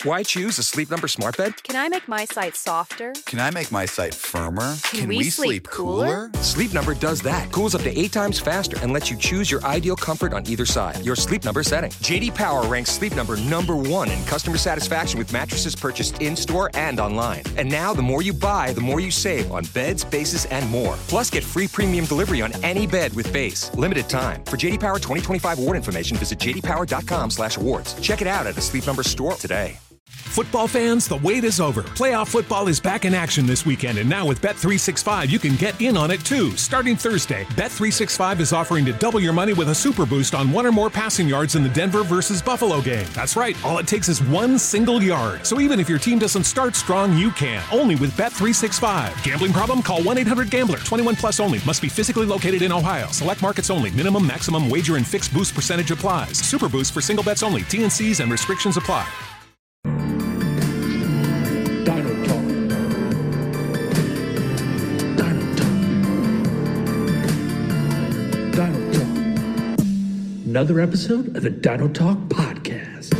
Why choose a Sleep Number smart bed? Can I make my site softer? Can I make my site firmer? Can we sleep cooler? Sleep Number does that. Cools up to 8 times faster and lets you choose your ideal comfort on either side. Your Sleep Number setting. JD Power ranks Sleep Number #1 in customer satisfaction with mattresses purchased in-store and online. And now, the more you buy, the more you save on beds, bases, and more. Plus, get free premium delivery on any bed with base. Limited time. For JD Power 2025 award information, visit jdpower.com/awards. Check it out at a Sleep Number store today. Football fans, the wait is over. Playoff football is back in action this weekend, and now with Bet365, you can get in on it too. Starting Thursday, Bet365 is offering to double your money with a super boost on one or more passing yards in the Denver versus Buffalo game. That's right, all it takes is one single yard. So even if your team doesn't start strong, you can. Only with Bet365. Gambling problem? Call 1-800-GAMBLER. 21 plus only. Must be physically located in Ohio. Select markets only. Minimum, maximum wager and fixed boost percentage applies. Super boost for single bets only. T&Cs and restrictions apply. Dino Talk. Dino Talk. Dino Talk. Another episode of the Dino Talk podcast.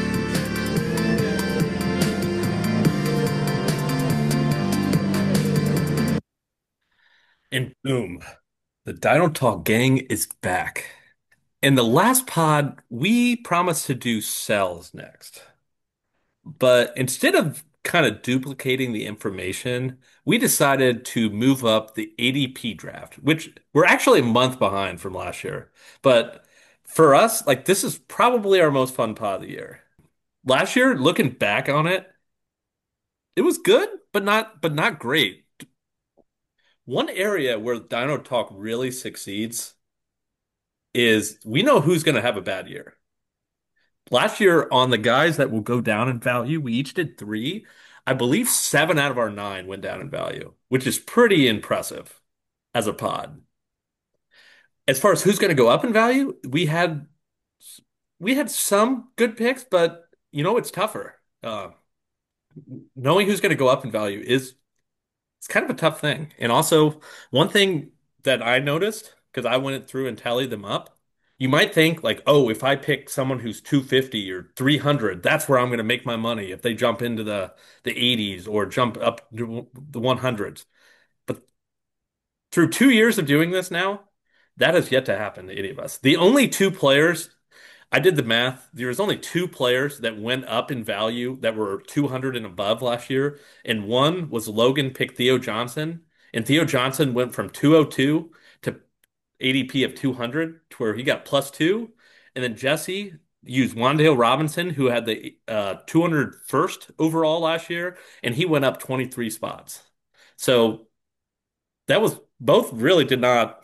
And boom, the Dino Talk gang is back. In the last pod, we promised to do cells next. But instead of kind of duplicating the information, we decided to move up the ADP draft, which we're actually a month behind from last year. But for us, like this is probably our most fun pod of the year. Last year, looking back on it, it was good, but not great. One area where Dino Talk really succeeds is we know who's going to have a bad year. Last year, on the guys that will go down in value, we each did 3. I believe 7 out of our 9 went down in value, which is pretty impressive as a pod. As far as who's going to go up in value, we had some good picks, but it's tougher. Knowing who's going to go up in value is it's kind of a tough thing. And also, one thing that I noticed, because I went through and tallied them up, you might think like, oh, if I pick someone who's 250 or 300, that's where I'm going to make my money if they jump into the 80s or jump up to the 100s. But through 2 years of doing this now, that has yet to happen to any of us. The only 2 players, I did the math, there was only 2 players that went up in value that were 200 and above last year, and one was Logan picked Theo Johnson, and Theo Johnson went from 202 to ADP of 200 to where he got +2. And then Jesse used Wan'Dale Robinson, who had the 201st overall last year, and he went up 23 spots. So that was both really did not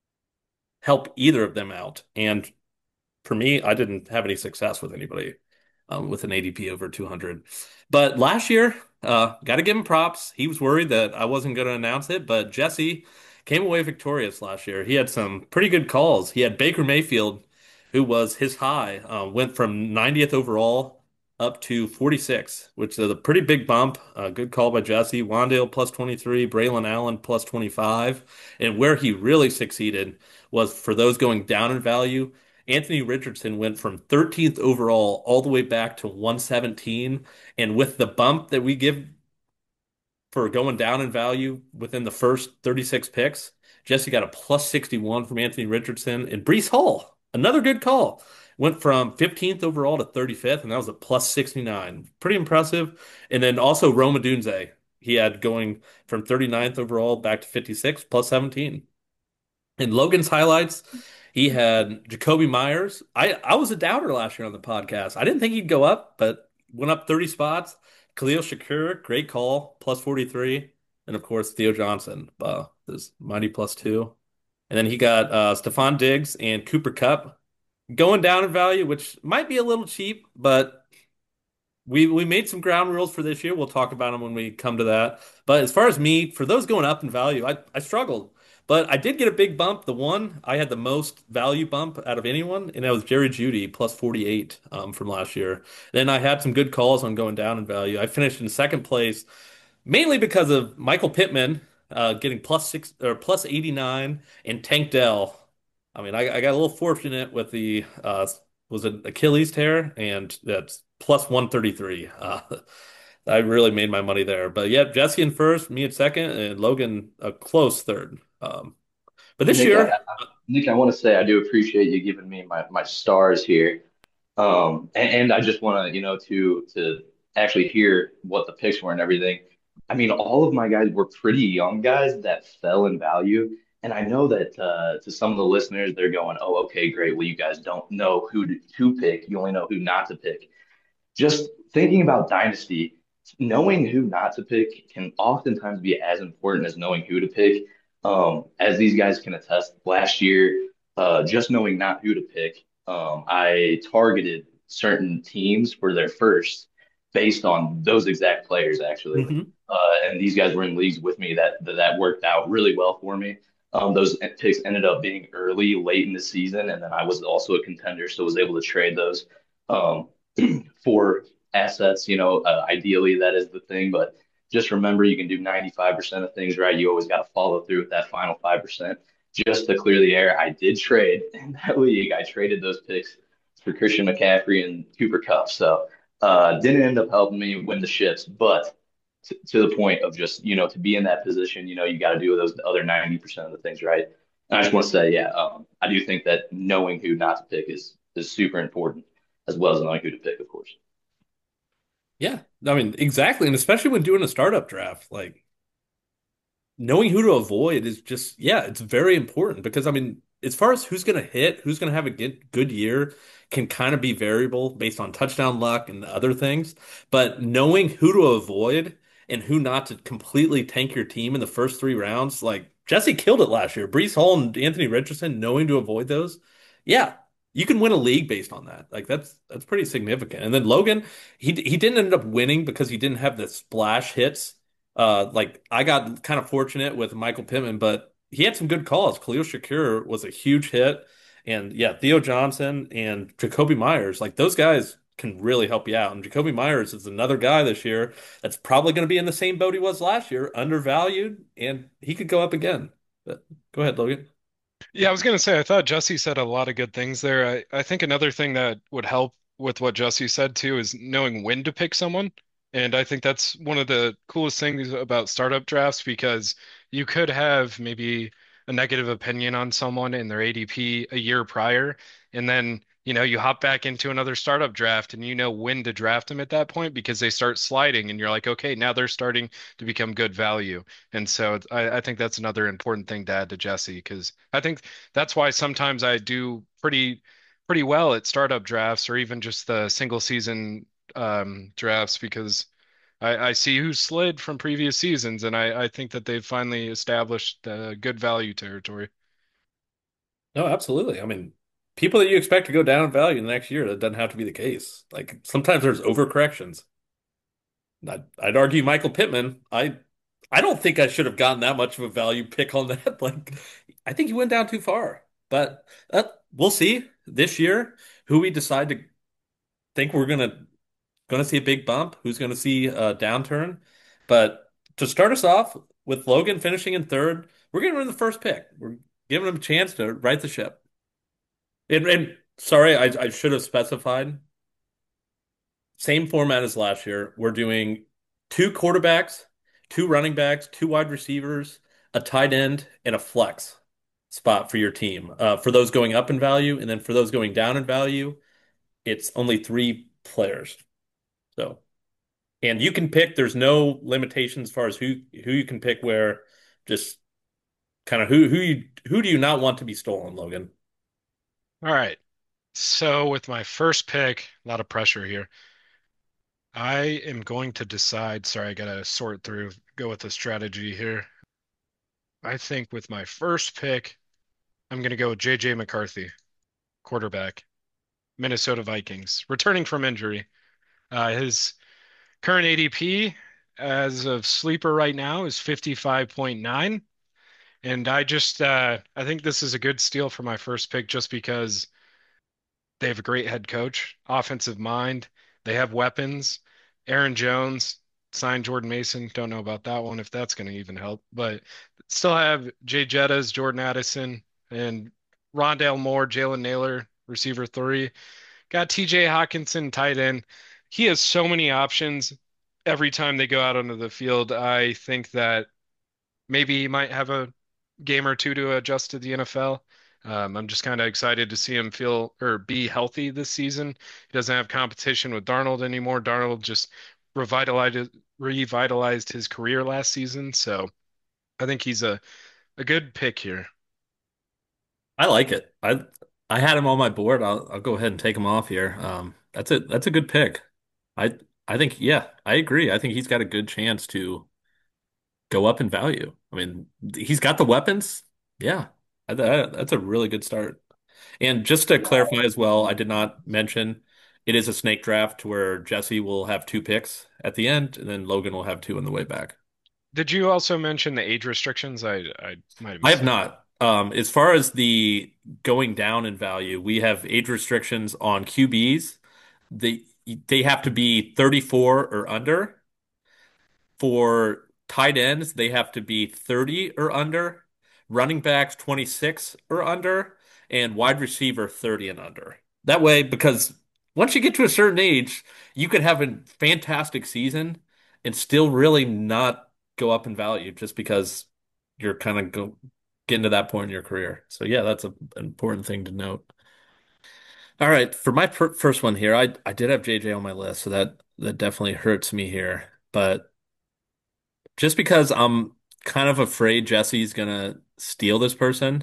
help either of them out. And for me, I didn't have any success with anybody with an ADP over 200. But last year, got to give him props. He was worried that I wasn't going to announce it, but Jesse came away victorious last year. He had some pretty good calls. He had Baker Mayfield, who was his high, went from 90th overall up to 46, which is a pretty big bump. Good call by Jesse. Wan'Dale +23, Braylon Allen +25. And where he really succeeded was for those going down in value. Anthony Richardson went from 13th overall all the way back to 117. And with the bump that we give for going down in value within the first 36 picks, Jesse got a +61 from Anthony Richardson. And Breece Hall, another good call, went from 15th overall to 35th, and that was a +69. Pretty impressive. And then also Rome Odunze, he had going from 39th overall back to 56, +17. In Logan's highlights, he had Jacoby Myers. I was a doubter last year on the podcast. I didn't think he'd go up, but went up 30 spots. Khalil Shakur, great call, +43. And of course, Theo Johnson, this mighty +2. And then he got Stephon Diggs and Cooper Kupp going down in value, which might be a little cheap, but we made some ground rules for this year. We'll talk about them when we come to that. But as far as me, for those going up in value, I struggled. But I did get a big bump. The one I had the most value bump out of anyone, and that was Jerry Jeudy, +48 from last year. Then I had some good calls on going down in value. I finished in second place, mainly because of Michael Pittman getting +6 or +89, and Tank Dell. I mean, I got a little fortunate with the was an Achilles tear, and that's plus 133. I really made my money there. But yeah, Jesse in first, me in second, and Logan a close third. But this Nick, year, Nick, I want to say I do appreciate you giving me my stars here. And I just want to, to actually hear what the picks were and everything. I mean, all of my guys were pretty young guys that fell in value. And I know that to some of the listeners, they're going, "Oh, okay, great. Well, you guys don't know who to pick. You only know who not to pick." Just thinking about Dynasty, knowing who not to pick can oftentimes be as important as knowing who to pick. As these guys can attest, last year, just knowing not who to pick, I targeted certain teams for their first based on those exact players, actually. Mhm. And these guys were in leagues with me that worked out really well for me. Those picks ended up being early, late in the season, and then I was also a contender, so was able to trade those. Um, for assets. Ideally that is the thing, but just remember you can do 95% of things right. You always got to follow through with that final 5%. Just to clear the air, I did trade in that league. I traded those picks for Christian McCaffrey and Cooper Kupp. So didn't end up helping me win the ships, but to the point of just, to be in that position, you got to do those other 90% of the things right. And I just want to say, yeah, I do think that knowing who not to pick is super important as well as knowing who to pick, of course. Yeah, I mean, exactly. And especially when doing a startup draft, like knowing who to avoid is just, yeah, it's very important because, I mean, as far as who's going to hit, who's going to have a good year can kind of be variable based on touchdown luck and other things. But knowing who to avoid and who not to completely tank your team in the first three rounds, like Jesse killed it last year. Brees Hall and Anthony Richardson, knowing to avoid those, yeah, you can win a league based on that. Like that's pretty significant. And then Logan, he didn't end up winning because he didn't have the splash hits like I got kind of fortunate with Michael Pittman, but he had some good calls. Khalil Shakir was a huge hit, and yeah, Theo Johnson and Jacoby Myers, like those guys can really help you out. And Jacoby Myers is another guy this year that's probably going to be in the same boat he was last year, undervalued, and he could go up again. But go ahead, Logan. Yeah, I was going to say, I thought Jesse said a lot of good things there. I think another thing that would help with what Jesse said too is knowing when to pick someone. And I think that's one of the coolest things about startup drafts because you could have maybe a negative opinion on someone in their ADP a year prior, and then you hop back into another startup draft and you know when to draft them at that point because they start sliding and you're like, okay, now they're starting to become good value. And so I think that's another important thing to add to Jesse because I think that's why sometimes I do pretty well at startup drafts or even just the single season drafts because I see who slid from previous seasons and I think that they've finally established good value territory. No, absolutely. I mean, people that you expect to go down in value in the next year, that doesn't have to be the case. Like sometimes there's overcorrections. I'd argue Michael Pittman. I don't think I should have gotten that much of a value pick on that. Like, I think he went down too far. But we'll see this year who we decide to think we're gonna see a big bump, who's gonna see a downturn. But to start us off with Logan finishing in third, we're giving him the first pick. We're giving him a chance to right the ship. And sorry, I should have specified. Same format as last year. We're doing two quarterbacks, two running backs, two wide receivers, a tight end, and a flex spot for your team. For those going up in value, and then for those going down in value, it's only three players. So, and you can pick. There's no limitations as far as who you can pick. Where just kind of who do you not want to be stolen, Logan? All right. So with my first pick, a lot of pressure here. I am going to decide. Sorry, I gotta sort through, go with a strategy here. I think with my first pick, I'm gonna go with JJ McCarthy, quarterback, Minnesota Vikings, returning from injury. His current ADP as of sleeper right now is 55.9. And I think this is a good steal for my first pick just because they have a great head coach, offensive mind. They have weapons. Aaron Jones signed Jordan Mason. Don't know about that one if that's going to even help, but still have Jay Jettas, Jordan Addison, and Rondale Moore, Jalen Naylor, receiver three. Got TJ Hawkinson, tight end. he has so many options every time they go out onto the field. I think that maybe he might have a game or two to adjust to the NFL. I'm just kind of excited to see him feel or be healthy this season. He doesn't have competition with Darnold anymore. Darnold just revitalized his career last season, so I think he's a good pick here. I like it. I had him on my board. I'll go ahead and take him off here. That's it. That's a good pick. I I think yeah, I agree. I think he's got a good chance to go up in value. I mean, he's got the weapons. Yeah, that's a really good start. And just to clarify as well, I did not mention it is a snake draft where Jesse will have two picks at the end, and then Logan will have two on the way back. Did you also mention the age restrictions? I might have I have missed that. not. As far as the going down in value, we have age restrictions on QBs. They they have to be 34 or under. For tight ends, they have to be 30 or under. Running backs, 26 or under. And wide receiver, 30 and under. That way, because once you get to a certain age, you could have a fantastic season and still really not go up in value just because you're kind of getting to that point in your career. So, yeah, that's an important thing to note. All right, for my first one here, I did have JJ on my list, so that definitely hurts me here. But just because I'm kind of afraid Jesse's gonna steal this person,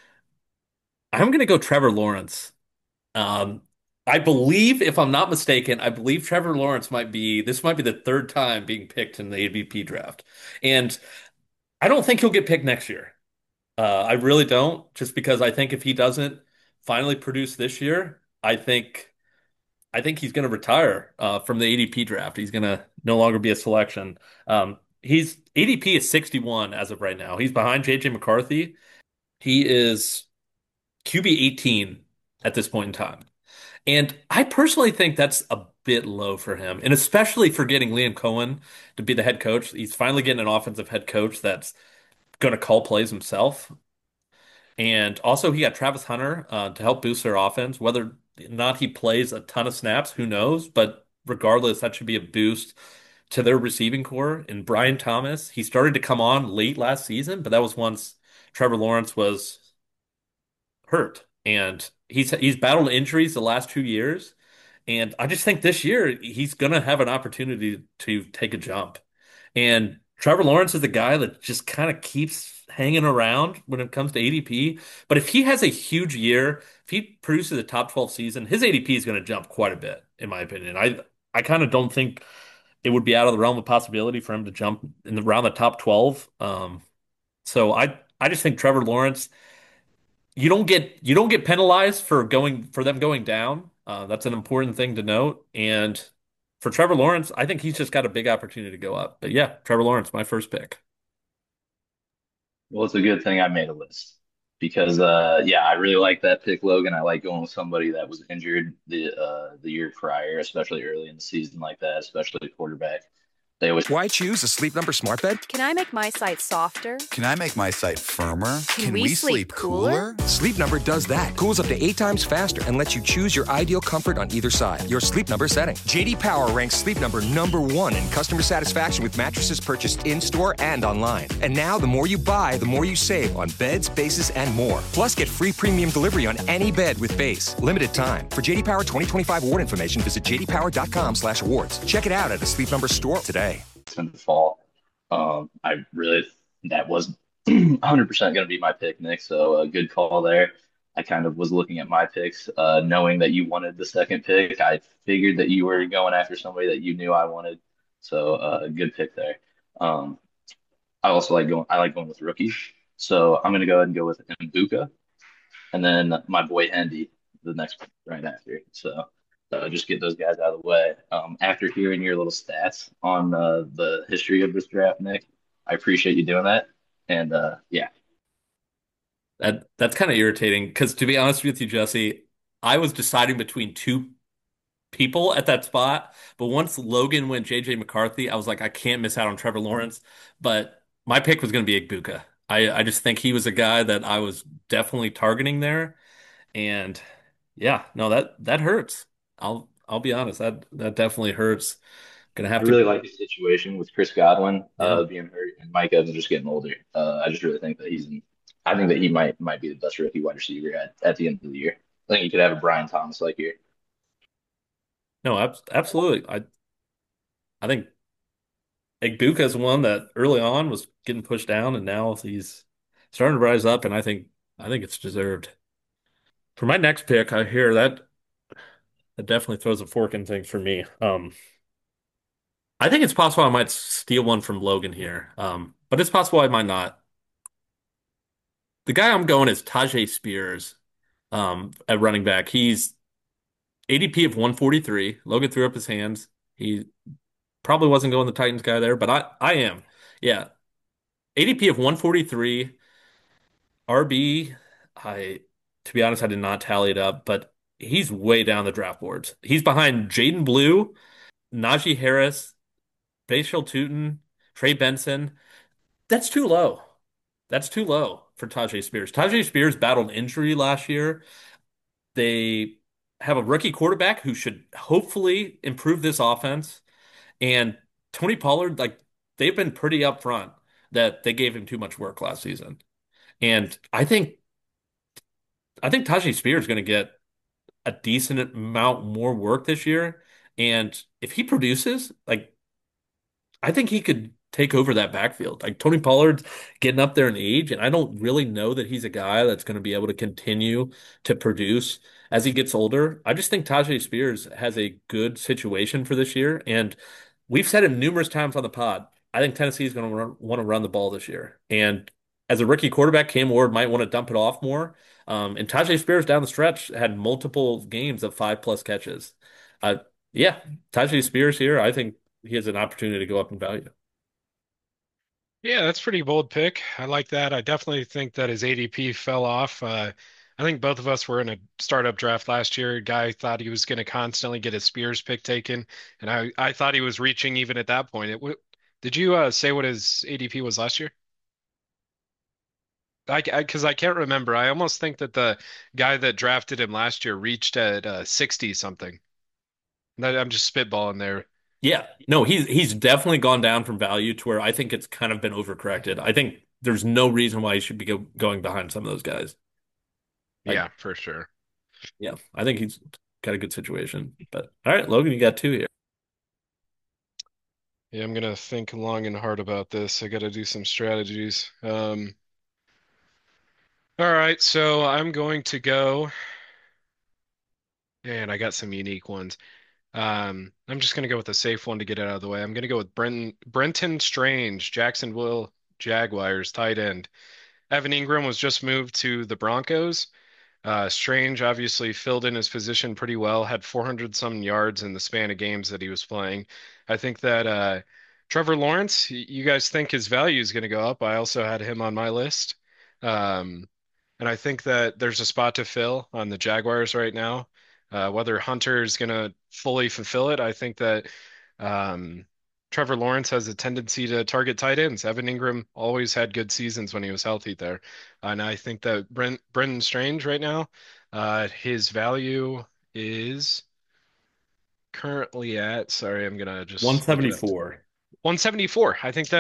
I'm gonna go Trevor Lawrence. Um, I believe, if I'm not mistaken, I believe Trevor Lawrence this might be the third time being picked in the ADP draft. And I don't think he'll get picked next year. I really don't, just because I think if he doesn't finally produce this year, I think he's going to retire from the ADP draft. He's going to no longer be a selection. He's ADP is 61 as of right now. He's behind JJ McCarthy. He is QB 18 at this point in time. And I personally think that's a bit low for him, and especially for getting Liam Cohen to be the head coach. He's finally getting an offensive head coach that's going to call plays himself. And also, he got Travis Hunter to help boost their offense. Whether or not he plays a ton of snaps, who knows? But regardless, that should be a boost to their receiving core. And Brian Thomas, he started to come on late last season, but that was once Trevor Lawrence was hurt. And he's battled injuries the last 2 years. And I just think this year he's going to have an opportunity to take a jump. And Trevor Lawrence is the guy that just kind of keeps hanging around when it comes to ADP. But if he has a huge year, if he produces a top 12 season, his ADP is going to jump quite a bit, in my opinion. I kind of don't think it would be out of the realm of possibility for him to jump around the top 12. So I just think Trevor Lawrence, you don't get penalized for them going down. That's an important thing to note. And for Trevor Lawrence, I think he's just got a big opportunity to go up. But yeah, Trevor Lawrence, my first pick. Well, it's a good thing I made a list because yeah, I really like that pick, Logan. I like going with somebody that was injured the year prior, especially early in the season like that, especially quarterback. They always Why choose a Sleep Number smart bed? Can I make my site softer? Can I make my site firmer? Can we sleep cooler? Sleep Number does that. Cools up to 8 times faster and lets you choose your ideal comfort on either side. Your Sleep Number setting. JD Power ranks Sleep Number #1 in customer satisfaction with mattresses purchased in-store and online. And now, the more you buy, the more you save on beds, bases, and more. Plus, get free premium delivery on any bed with base. Limited time. For JD Power 2025 award information, visit jdpower.com/awards. Check it out at a Sleep Number store today. in the fall. I really that was 100% going to be my pick, Nick. So a good call there. I kind of was looking at my picks, knowing that you wanted the second pick. I figured that you were going after somebody that you knew I wanted. So good pick there. Um, I also like going. I like going with rookies. So I'm going to go ahead and go with Mbuka, and then my boy Hendy, the next right after. So just get those guys out of the way. After hearing your little stats on the history of this draft, Nick, I appreciate you doing that. And yeah, That's kind of irritating because, to be honest with you, Jesse, I was deciding between two people at that spot. But once Logan went JJ McCarthy, I was like, I can't miss out on Trevor Lawrence. But my pick was going to be Igbuka. I just think he was a guy that I was definitely targeting there. And yeah, no, that hurts. I'll be honest, that definitely hurts. Gonna have I to, really like the situation with Chris Godwin yeah. being hurt and Mike Evans just getting older. I just really think that I think that he might be the best rookie wide receiver at the end of the year. I think you could have a Brian Thomas like year. No, absolutely. I think Igbuka is one that early on was getting pushed down, and now he's starting to rise up, and I think it's deserved. For my next pick, I hear that definitely throws a fork in things for me. I think it's possible I might steal one from Logan here, but it's possible I might not. The guy I'm going is Tajay Spears, at running back. He's ADP of 143. Logan threw up his hands. He probably wasn't going the Titans guy there, but I am. Yeah, ADP of 143. RB, I to be honest, I did not tally it up, but he's way down the draft boards. He's behind Jaden Blue, Najee Harris, Bashal Tutin, Trey Benson. That's too low. That's too low for Tajay Spears. Tajay Spears battled injury last year. They have a rookie quarterback who should hopefully improve this offense. And Tony Pollard, like, they've been pretty upfront that they gave him too much work last season. And I think Tajay Spears is going to get a decent amount more work this year. And if he produces, like, I think he could take over that backfield. Like, Tony Pollard's getting up there in age, and I don't really know that he's a guy that's going to be able to continue to produce as he gets older. I just think Tajay Spears has a good situation for this year, and we've said it numerous times on the pod. I think Tennessee is going to want to run the ball this year, and as a rookie quarterback, Cam Ward might want to dump it off more. And Tajay Spears down the stretch had multiple games of 5+ catches. Uh, yeah, Tajay Spears here. I think he has an opportunity to go up in value. Yeah, that's pretty bold pick. I like that. I definitely think that his ADP fell off. I think both of us were in a startup draft last year. Guy thought he was going to constantly get his Spears pick taken, and I thought he was reaching even at that point. Did you say what his ADP was last year? Because I can't remember. I almost think that the guy that drafted him last year reached at 60 something. I'm just spitballing there. Yeah, no, he's definitely gone down from value to where I think it's kind of been overcorrected. I think there's no reason why he should be going behind some of those guys. Like, Yeah, for sure. yeah, I think he's got a good situation. But all right, Logan, you got two here. Yeah, I'm gonna think long and hard about this. I got to do some strategies. All right, so I'm going to go, and I got some unique ones. I'm just gonna go with a safe one to get it out of the way. I'm gonna go with Brenton Strange, Jacksonville Jaguars, tight end. Evan Ingram was just moved to the Broncos. Strange obviously filled in his position pretty well, had 400 some yards in the span of games that he was playing. I think that Trevor Lawrence, you guys think his value is going to go up. I also had him on my list. Um, and I think that there's a spot to fill on the Jaguars right now. Whether Hunter is going to fully fulfill it, I think that um, Trevor Lawrence has a tendency to target tight ends. Evan Ingram always had good seasons when he was healthy there. And I think that Brendan Strange right now, his value is currently at, sorry, I'm gonna just look it up. 174. 174.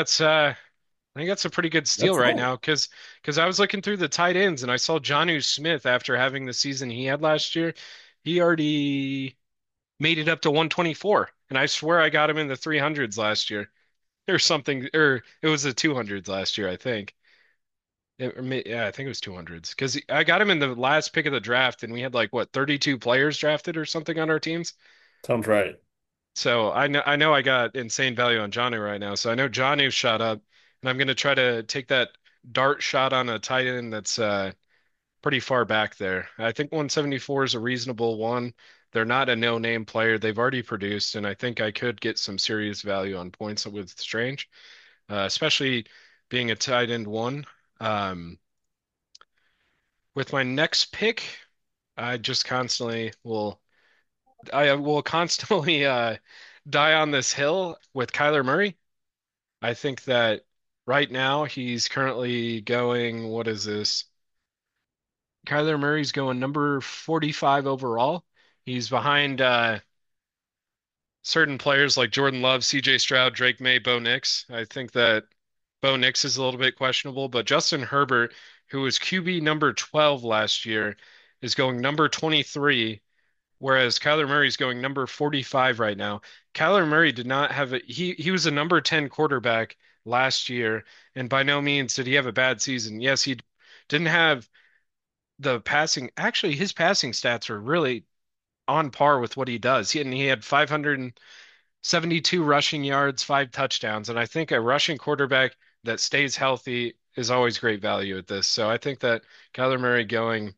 I think that's a pretty good steal That's right low. now because I was looking through the tight ends and I saw Jonnu Smith after having the season he had last year. He already made it up to 124. And I swear I got him in the 300s last year or something, or it was the 200s last year, I think. Yeah, I think it was 200s because I got him in the last pick of the draft, and we had like what 32 players drafted or something on our teams. Sounds right. So I know I got insane value on Jonnu right now. So I know Jonnu shot up, and I'm going to try to take that dart shot on a tight end that's pretty far back there. I think 174 is a reasonable one. They're not a no-name player. They've already produced, and I think I could get some serious value on points with Strange, especially being a tight end one. Um, with my next pick, I just constantly will I will constantly die on this hill with Kyler Murray. I think that right now he's currently going, what is this? Kyler Murray's going number 45 overall. He's behind certain players like Jordan Love, CJ Stroud, Drake May, Bo Nix. I think that Bo Nix is a little bit questionable, but Justin Herbert, who was QB number 12 last year, is going number 23, whereas Kyler Murray's going number 45 right now. Kyler Murray did not have he was a number 10 quarterback last year, and by no means did he have a bad season. Yes, he didn't have the passing. Actually, his passing stats are really on par with what he does. And he had 572 rushing yards, 5 touchdowns, and I think a rushing quarterback that stays healthy is always great value at this. So I think that Kyler Murray going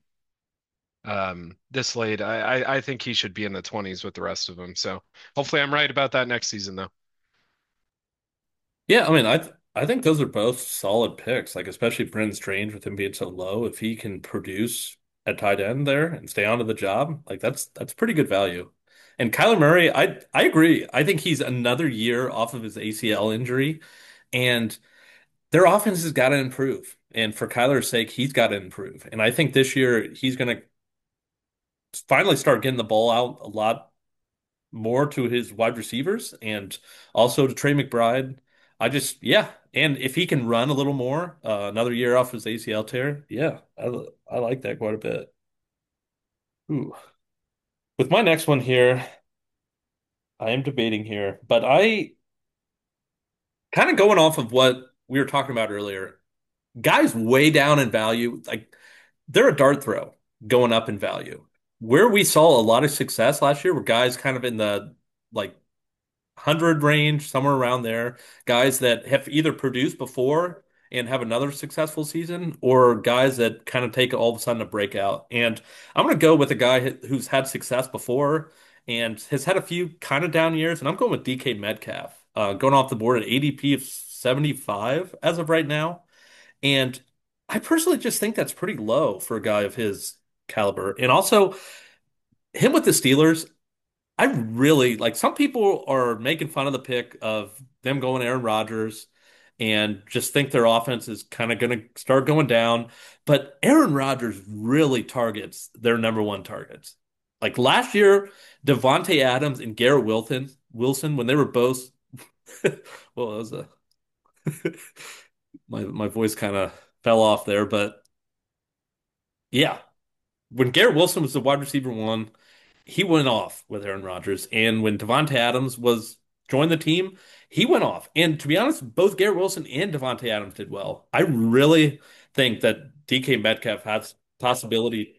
this late, I think he should be in the 20s with the rest of them. So hopefully I'm right about that next season, though. Yeah, I mean, I think those are both solid picks. Like especially Brenton Strange with him being so low, if he can produce at tight end there and stay onto the job, like that's pretty good value. And Kyler Murray, I agree. I think he's another year off of his ACL injury, and their offense has got to improve. And for Kyler's sake, he's got to improve. And I think this year he's going to finally start getting the ball out a lot more to his wide receivers and also to Trey McBride. Yeah. And if he can run a little more, another year off his ACL tear, yeah, I like that quite a bit. Ooh. With my next one here, I am debating here, but I kind of going off of what we were talking about earlier. Guys way down in value, like they're a dart throw going up in value. Where we saw a lot of success last year were guys kind of in the like 100 range, somewhere around there. Guys that have either produced before and have another successful season, or guys that kind of take all of a sudden a breakout. And I'm going to go with a guy who's had success before and has had a few kind of down years, and I'm going with DK Metcalf, going off the board at ADP of 75 as of right now. And I personally just think that's pretty low for a guy of his caliber. And also, him with the Steelers, I really like some people are making fun of the pick of them going Aaron Rodgers and just think their offense is kind of going to start going down. But Aaron Rodgers really targets their number one targets. Like last year, Devontae Adams and Garrett Wilson, when they were both, well, it was a my voice kind of fell off there, but yeah, when Garrett Wilson was the wide receiver one, he went off with Aaron Rodgers, and when Devontae Adams was joined the team, he went off. And to be honest, both Garrett Wilson and Devontae Adams did well. I really think that DK Metcalf has possibility.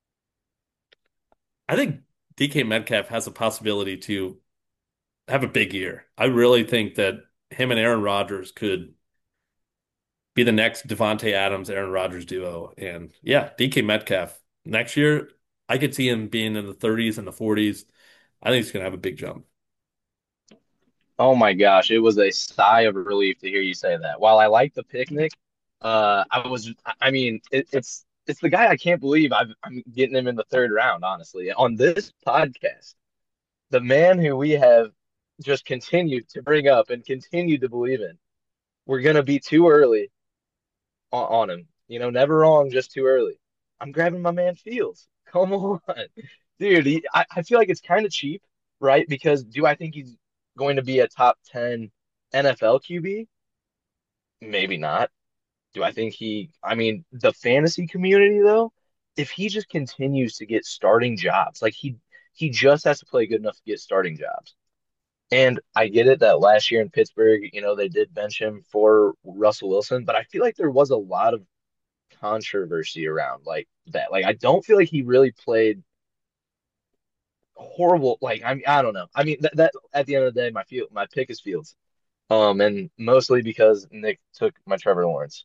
I think DK Metcalf has a possibility to have a big year. I really think that him and Aaron Rodgers could be the next Devontae Adams, Aaron Rodgers duo. And yeah, DK Metcalf next year, I could see him being in the 30s and the 40s. I think he's going to have a big jump. Oh my gosh, it was a sigh of relief to hear you say that. While I like the picnic, I mean, it's the guy I can't believe I'm getting him in the third round, honestly. On this podcast, the man who we have just continued to bring up and continued to believe in, we're gonna be too early on him. You know, never wrong, just too early. I'm grabbing my man Fields. Come on, dude. I feel like it's kind of cheap, right? Because do I think he's going to be a top 10 NFL QB? Maybe not. Do I think I mean, the fantasy community though, if he just continues to get starting jobs, like he just has to play good enough to get starting jobs. And I get it that last year in Pittsburgh, you know, they did bench him for Russell Wilson, but I feel like there was a lot of controversy around like that. Like I don't feel like he really played horrible. Like I don't know. I mean that at the end of the day, my pick is Fields. And mostly because Nick took my Trevor Lawrence.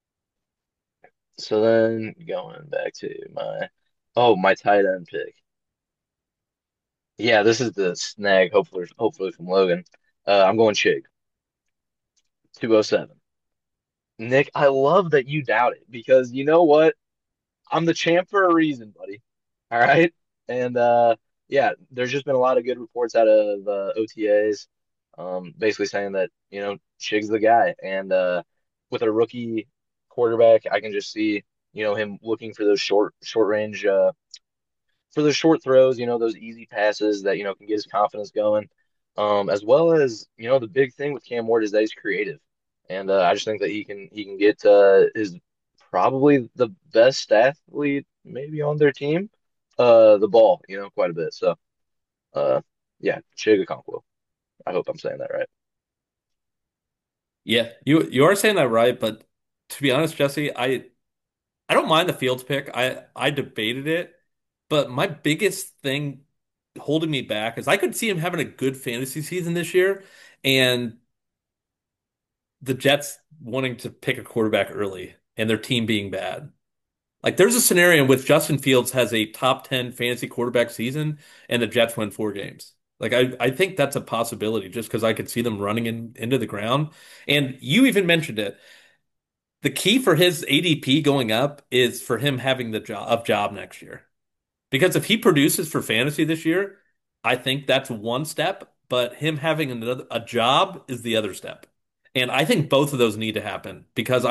So then going back to my tight end pick. Yeah, this is the snag. Hopefully from Logan. I'm going Chig 207. Nick, I love that you doubt it because you know what? I'm the champ for a reason, buddy. All right. And yeah, there's just been a lot of good reports out of OTAs, basically saying that, you know, Chig's the guy. And with a rookie quarterback, I can just see, you know, him looking for those short range for those short throws, you know, those easy passes that, you know, can get his confidence going. As well as, the big thing with Cam Ward is that he's creative. And I just think that he can get is probably the best athlete maybe on their team, the ball, quite a bit. So yeah, Chig Okonkwo. I hope I'm saying that right. Yeah, you are saying that right, but to be honest, Jesse, I don't mind the Fields pick. I debated it, but my biggest thing holding me back is I could see him having a good fantasy season this year, and the Jets wanting to pick a quarterback early and their team being bad. Like there's a scenario in which Justin Fields has a top 10 fantasy quarterback season and the Jets win 4 games. Like I think that's a possibility just because I could see them running into the ground. And you even mentioned it. The key for his ADP going up is for him having the job next year. Because if he produces for fantasy this year, I think that's one step, but him having a job is the other step. And I think both of those need to happen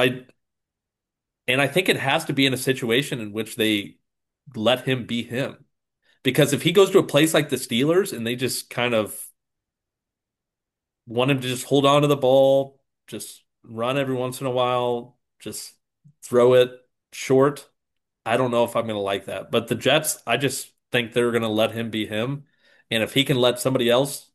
and I think it has to be in a situation in which they let him be him. Because if he goes to a place like the Steelers and they just kind of want him to just hold on to the ball, just run every once in a while, just throw it short, I don't know if I'm going to like that. But the Jets, I just think they're going to let him be him. And if he can let somebody else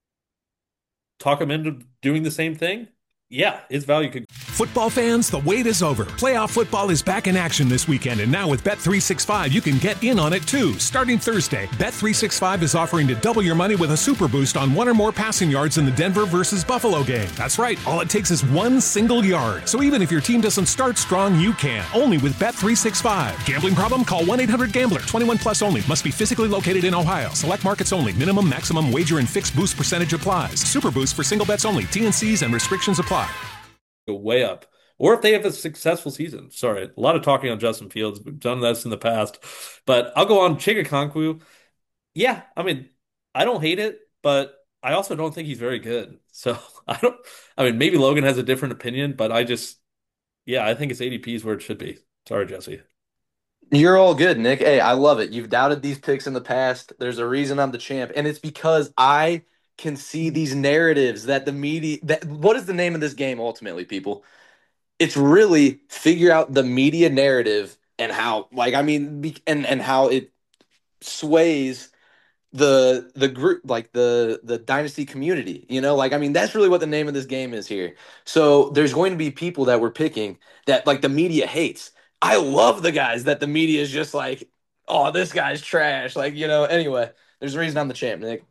talk him into doing the same thing, yeah, his value could. Football fans, the wait is over. Playoff football is back in action this weekend, and now with Bet365, you can get in on it too. Starting Thursday, Bet365 is offering to double your money with a super boost on one or more passing yards in the Denver versus Buffalo game. That's right, all it takes is one single yard. So even if your team doesn't start strong, you can. Only with Bet365. Gambling problem? Call 1-800-GAMBLER. 21 plus only. Must be physically located in Ohio. Select markets only. Minimum, maximum wager and fixed boost percentage applies. Super boost for single bets only. T&Cs and restrictions apply. Go way up. Or if they have a successful season. Sorry, a lot of talking on Justin Fields. We've done this in the past. But I'll go on Chigakonkwu. Yeah, I mean, I don't hate it, but I also don't think he's very good. So I mean, maybe Logan has a different opinion, but yeah, I think his ADP is where it should be. Sorry, Jesse. You're all good, Nick. Hey, I love it. You've doubted these picks in the past. There's a reason I'm the champ, and it's because I can see these narratives that the media that what is the name of this game ultimately, people? It's really figure out the media narrative and how and how it sways the group, like the dynasty community, that's really what the name of this game is here. So there's going to be people that we're picking that like the media hates. I love the guys that the media is just like, oh, this guy's trash, anyway. There's a reason I'm the champ, Nick.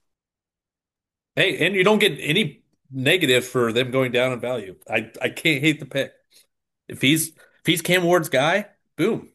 Hey, and you don't get any negative for them going down in value. I can't hate the pick. If he's Cam Ward's guy, boom.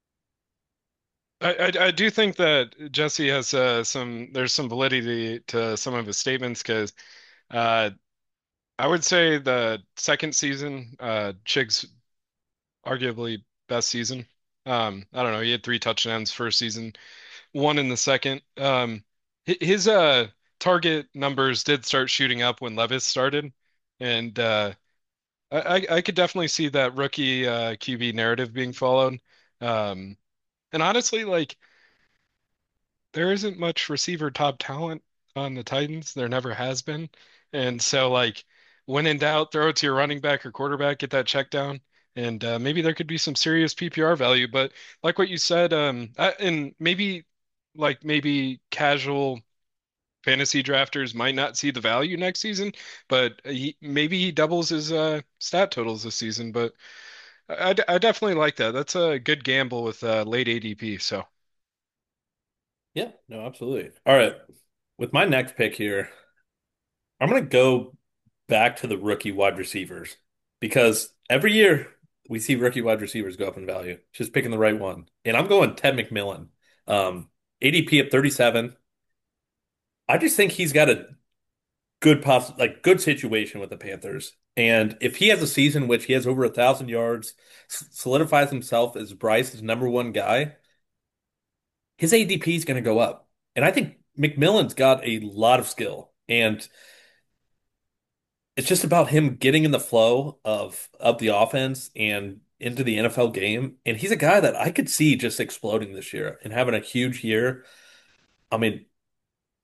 I do think that Jesse has there's some validity to some of his statements because uh, I would say the second season, Chig's arguably best season. I don't know, he had 3 touchdowns first season, one in the second. His target numbers did start shooting up when Levis started, and I could definitely see that rookie QB narrative being followed. Um, and honestly, like there isn't much receiver top talent on the Titans. There never has been. And so, like, when in doubt, throw it to your running back or quarterback, get that check down. And maybe there could be some serious PPR value. But like what you said, and maybe casual fantasy drafters might not see the value next season, but maybe he doubles his stat totals this season. But I definitely like that. That's a good gamble with late ADP. So. Yeah, no, absolutely. All right. With my next pick here, I'm gonna go back to the rookie wide receivers because every year we see rookie wide receivers go up in value. Just picking the right one. And I'm going Ted McMillan. ADP at 37. I just think he's got a good situation with the Panthers. And if he has a season in which he has over 1,000 yards, solidifies himself as Bryce's number one guy, his ADP is going to go up. And I think McMillan's got a lot of skill. And it's just about him getting in the flow of the offense and into the NFL game. And he's a guy that I could see just exploding this year and having a huge year. I mean,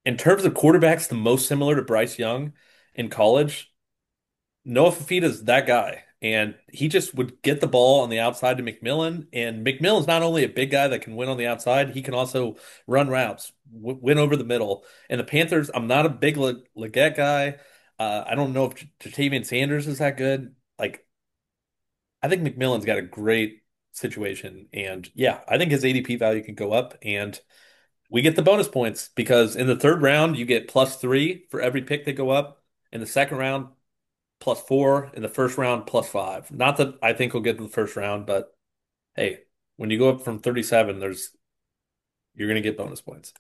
in terms of quarterbacks, the most similar to Bryce Young in college, Noah Fafita's that guy. And he just would get the ball on the outside to McMillan. And McMillan's not only a big guy that can win on the outside, he can also run routes, win over the middle. And the Panthers, I'm not a big Leggett guy. I don't know if Jatavian Sanders is that good. Like, I think McMillan's got a great situation. And yeah, I think his ADP value can go up. And we get the bonus points because in the third round, you get +3 for every pick that go up. In the second round, +4. In the first round, +5. Not that I think we'll get to the first round, but hey, when you go up from 37, you're going to get bonus points.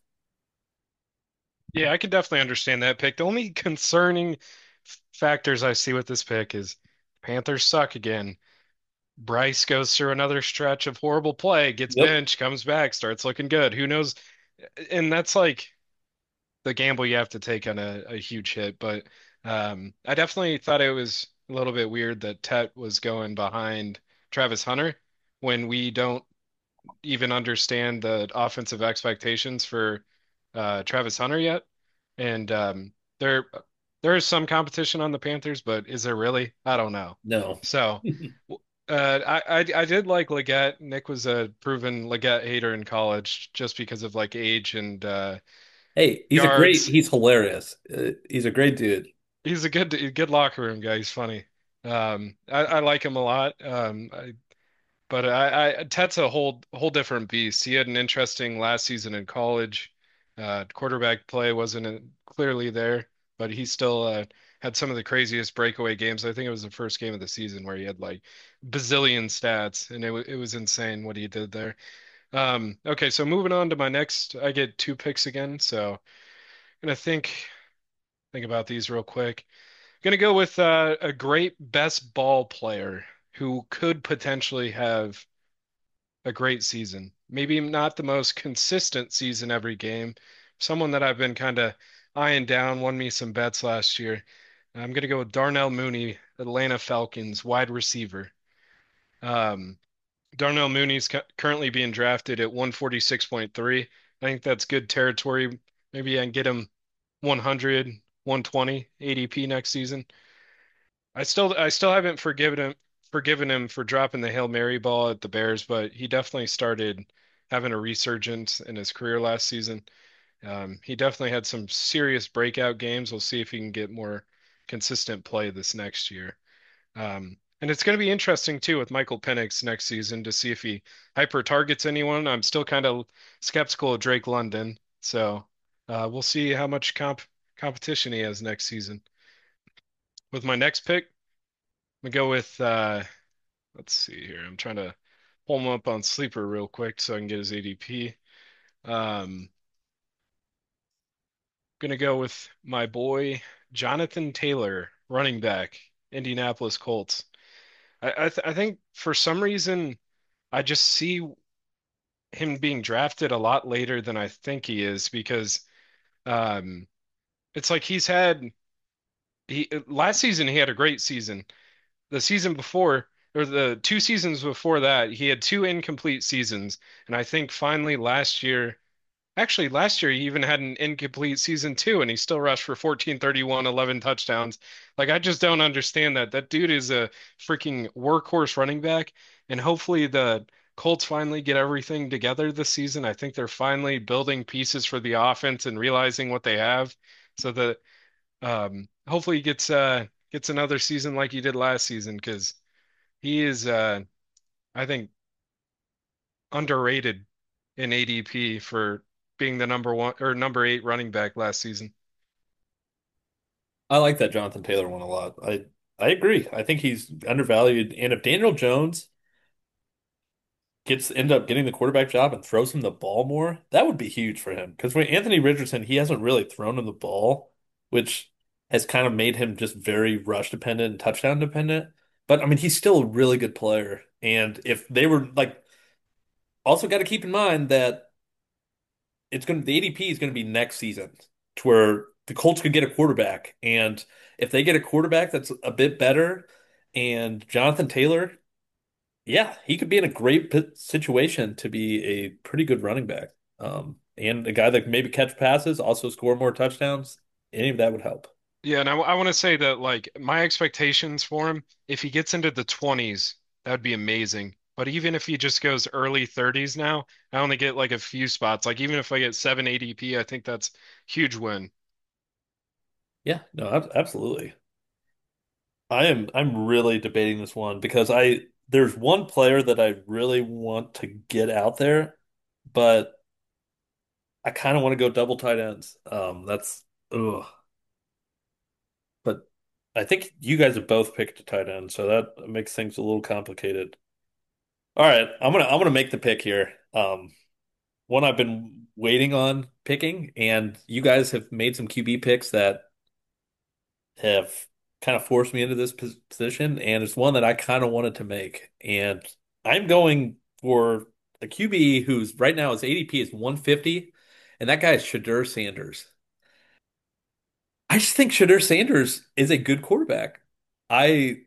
Yeah, I can definitely understand that pick. The only concerning factors I see with this pick is Panthers suck again. Bryce goes through another stretch of horrible play, gets Yep. benched, comes back, starts looking good. Who knows? And that's like the gamble you have to take on a huge hit. But I definitely thought it was a little bit weird that Tet was going behind Travis Hunter when we don't even understand the offensive expectations for Travis Hunter yet. And there is some competition on the Panthers, but is there really? I don't know. No. So I did like Leggett. Nick was a proven Leggett hater in college just because of like age and Hey, yards. he's hilarious. He's a great dude. He's a good locker room guy. He's funny. I like him a lot. But Tet's a whole different beast. He had an interesting last season in college. Quarterback play wasn't clearly there, but he still had some of the craziest breakaway games. I think it was the first game of the season where he had like bazillion stats, and it was insane what he did there. Okay, so moving on to my next, I get two picks again, so I'm gonna think about these real quick. Gonna go with a great best ball player who could potentially have a great season. Maybe not the most consistent season every game. Someone that I've been kind of eyeing down, won me some bets last year. I'm going to go with Darnell Mooney, Atlanta Falcons wide receiver. Um, Darnell Mooney's currently being drafted at 146.3. I think that's good territory. Maybe I can get him 100, 120 ADP next season. I still haven't forgiven him for dropping the Hail Mary ball at the Bears, but he definitely started having a resurgence in his career last season. He definitely had some serious breakout games. We'll see if he can get more consistent play this next year. And it's going to be interesting too with Michael Penix next season to see if he hyper targets anyone. I'm still kind of skeptical of Drake London, so we'll see how much competition he has next season. With my next pick, I'm gonna go with let's see here. I'm trying to pull him up on Sleeper real quick so I can get his ADP. Gonna go with my boy Jonathan Taylor, running back, Indianapolis Colts. I think for some reason I just see him being drafted a lot later than I think he is because um, it's like he last season he had a great season. The season before, or the two seasons before that, he had two incomplete seasons. And I think finally last year he even had an incomplete season too, and he still rushed for 14, 31, 11 touchdowns. Like, I just don't understand that. That dude is a freaking workhorse running back, and hopefully the Colts finally get everything together this season. I think they're finally building pieces for the offense and realizing what they have so that hopefully he gets another season like he did last season because he is, I think, underrated in ADP for being the number one or number eight running back last season. I like that Jonathan Taylor one a lot. I agree. I think he's undervalued. And if Daniel Jones end up getting the quarterback job and throws him the ball more, that would be huge for him. Because with Anthony Richardson, he hasn't really thrown him the ball, which has kind of made him just very rush dependent and touchdown dependent. But I mean, he's still a really good player. And if they were like, also got to keep in mind that the ADP is gonna be next season to where the Colts could get a quarterback. And if they get a quarterback that's a bit better and Jonathan Taylor, yeah, he could be in a great situation to be a pretty good running back. and a guy that can maybe catch passes, also score more touchdowns, any of that would help. Yeah, and I want to say that like my expectations for him, if he gets into the 20s, that would be amazing. But even if he just goes early 30s now, I only get like a few spots. Like even if I get 7 ADP, I think that's huge win. Yeah, no, absolutely. I'm really debating this one because there's one player that I really want to get out there, but I kind of want to go double tight ends. That's ugh. But I think you guys have both picked a tight end, so that makes things a little complicated. All right, I'm gonna make the pick here. One I've been waiting on picking, and you guys have made some QB picks that have kind of forced me into this position, and it's one that I kind of wanted to make. And I'm going for a QB who's right now his ADP is 150, and that guy is Shedeur Sanders. I just think Shedeur Sanders is a good quarterback. I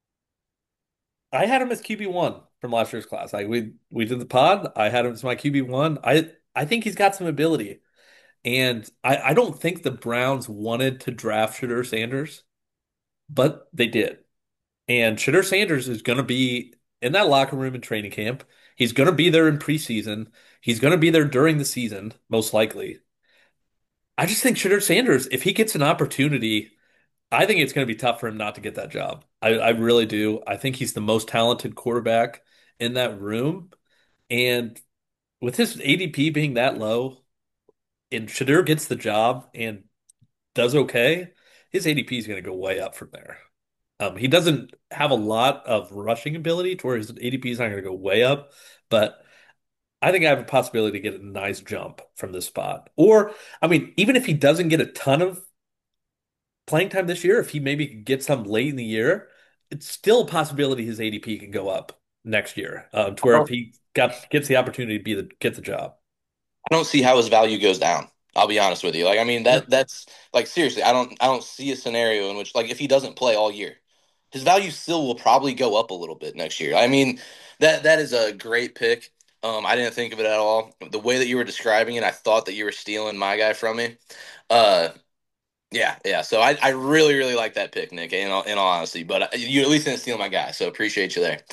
I had him as QB1 from last year's class. Like we did the pod. I had him as my QB1. I think he's got some ability. And I don't think the Browns wanted to draft Shedeur Sanders, but they did. And Shedeur Sanders is going to be in that locker room in training camp. He's going to be there in preseason. He's going to be there during the season, most likely. I just think Shedeur Sanders, if he gets an opportunity, I think it's going to be tough for him not to get that job. I really do. I think he's the most talented quarterback in that room. And with his ADP being that low, and Shedeur gets the job and does okay, his ADP is going to go way up from there. He doesn't have a lot of rushing ability to where his ADP is not going to go way up, but I think I have a possibility to get a nice jump from this spot. Or, I mean, even if he doesn't get a ton of playing time this year, if he maybe could get some late in the year, it's still a possibility his ADP can go up next year. To where if he gets the opportunity to get the job. I don't see how his value goes down. I'll be honest with you. Like, I mean, that's like seriously, I don't see a scenario in which like if he doesn't play all year, his value still will probably go up a little bit next year. I mean, that is a great pick. I didn't think of it at all. The way that you were describing it, I thought that you were stealing my guy from me. Uh, yeah, yeah. So I really, really like that pick, Nick. In all honesty, but you at least didn't steal my guy, so appreciate you there.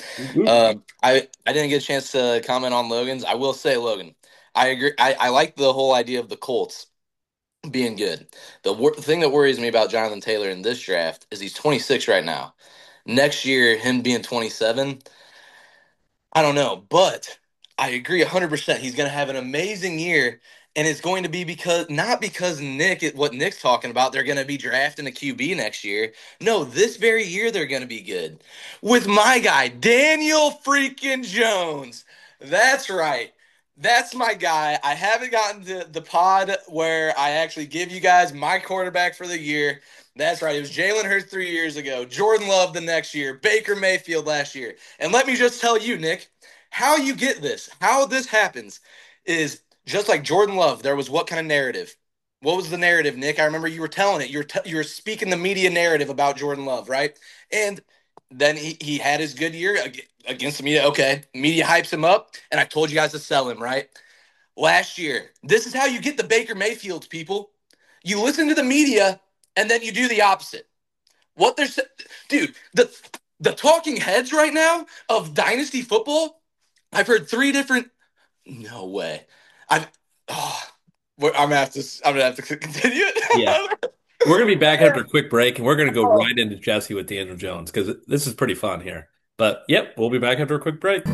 I didn't get a chance to comment on Logan's. I will say, Logan, I agree. I like the whole idea of the Colts being good. The thing that worries me about Jonathan Taylor in this draft is he's 26 right now. Next year, him being 27, I don't know, but I agree 100%. He's going to have an amazing year, and it's going to be because not because what Nick's talking about, they're going to be drafting a QB next year. No, this very year they're going to be good with my guy Daniel freaking Jones. That's right. That's my guy. I haven't gotten to the pod where I actually give you guys my quarterback for the year. That's right. It was Jalen Hurts 3 years ago, Jordan Love the next year, Baker Mayfield last year. And let me just tell you, Nick, how you get this, how this happens is just like Jordan Love. There was what kind of narrative? What was the narrative, Nick? I remember you were telling it. You were speaking the media narrative about Jordan Love, right? And then he had his good year against the media. Okay, media hypes him up, and I told you guys to sell him, right? Last year, this is how you get the Baker Mayfields, people. You listen to the media, and then you do the opposite. What they're saying, dude, the talking heads right now of dynasty football, I've heard three different. No way. Oh, I'm gonna have to continue it. Yeah. We're going to be back after a quick break, and we're going to go right into Jesse with Daniel Jones because this is pretty fun here. But, yep, we'll be back after a quick break.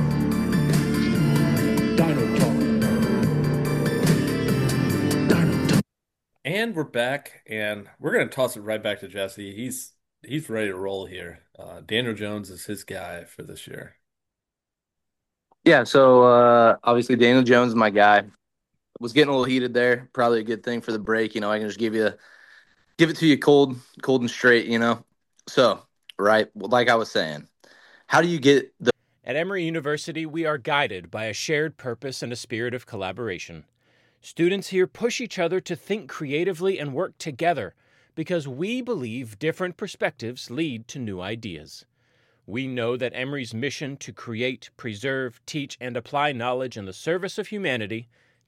Dino Talk. Dino Talk. And we're back, and we're going to toss it right back to Jesse. He's ready to roll here. Daniel Jones is his guy for this year. Yeah, so obviously Daniel Jones is my guy. Was getting a little heated there. Probably a good thing for the break. I can just give it to you cold and straight. So, right, like I was saying, how do you get the At Emory University, we are guided by a shared purpose and a spirit of collaboration. Students here push each other to think creatively and work together because we believe different perspectives lead to new ideas. We know that Emory's mission to create, preserve, teach, and apply knowledge in the service of humanity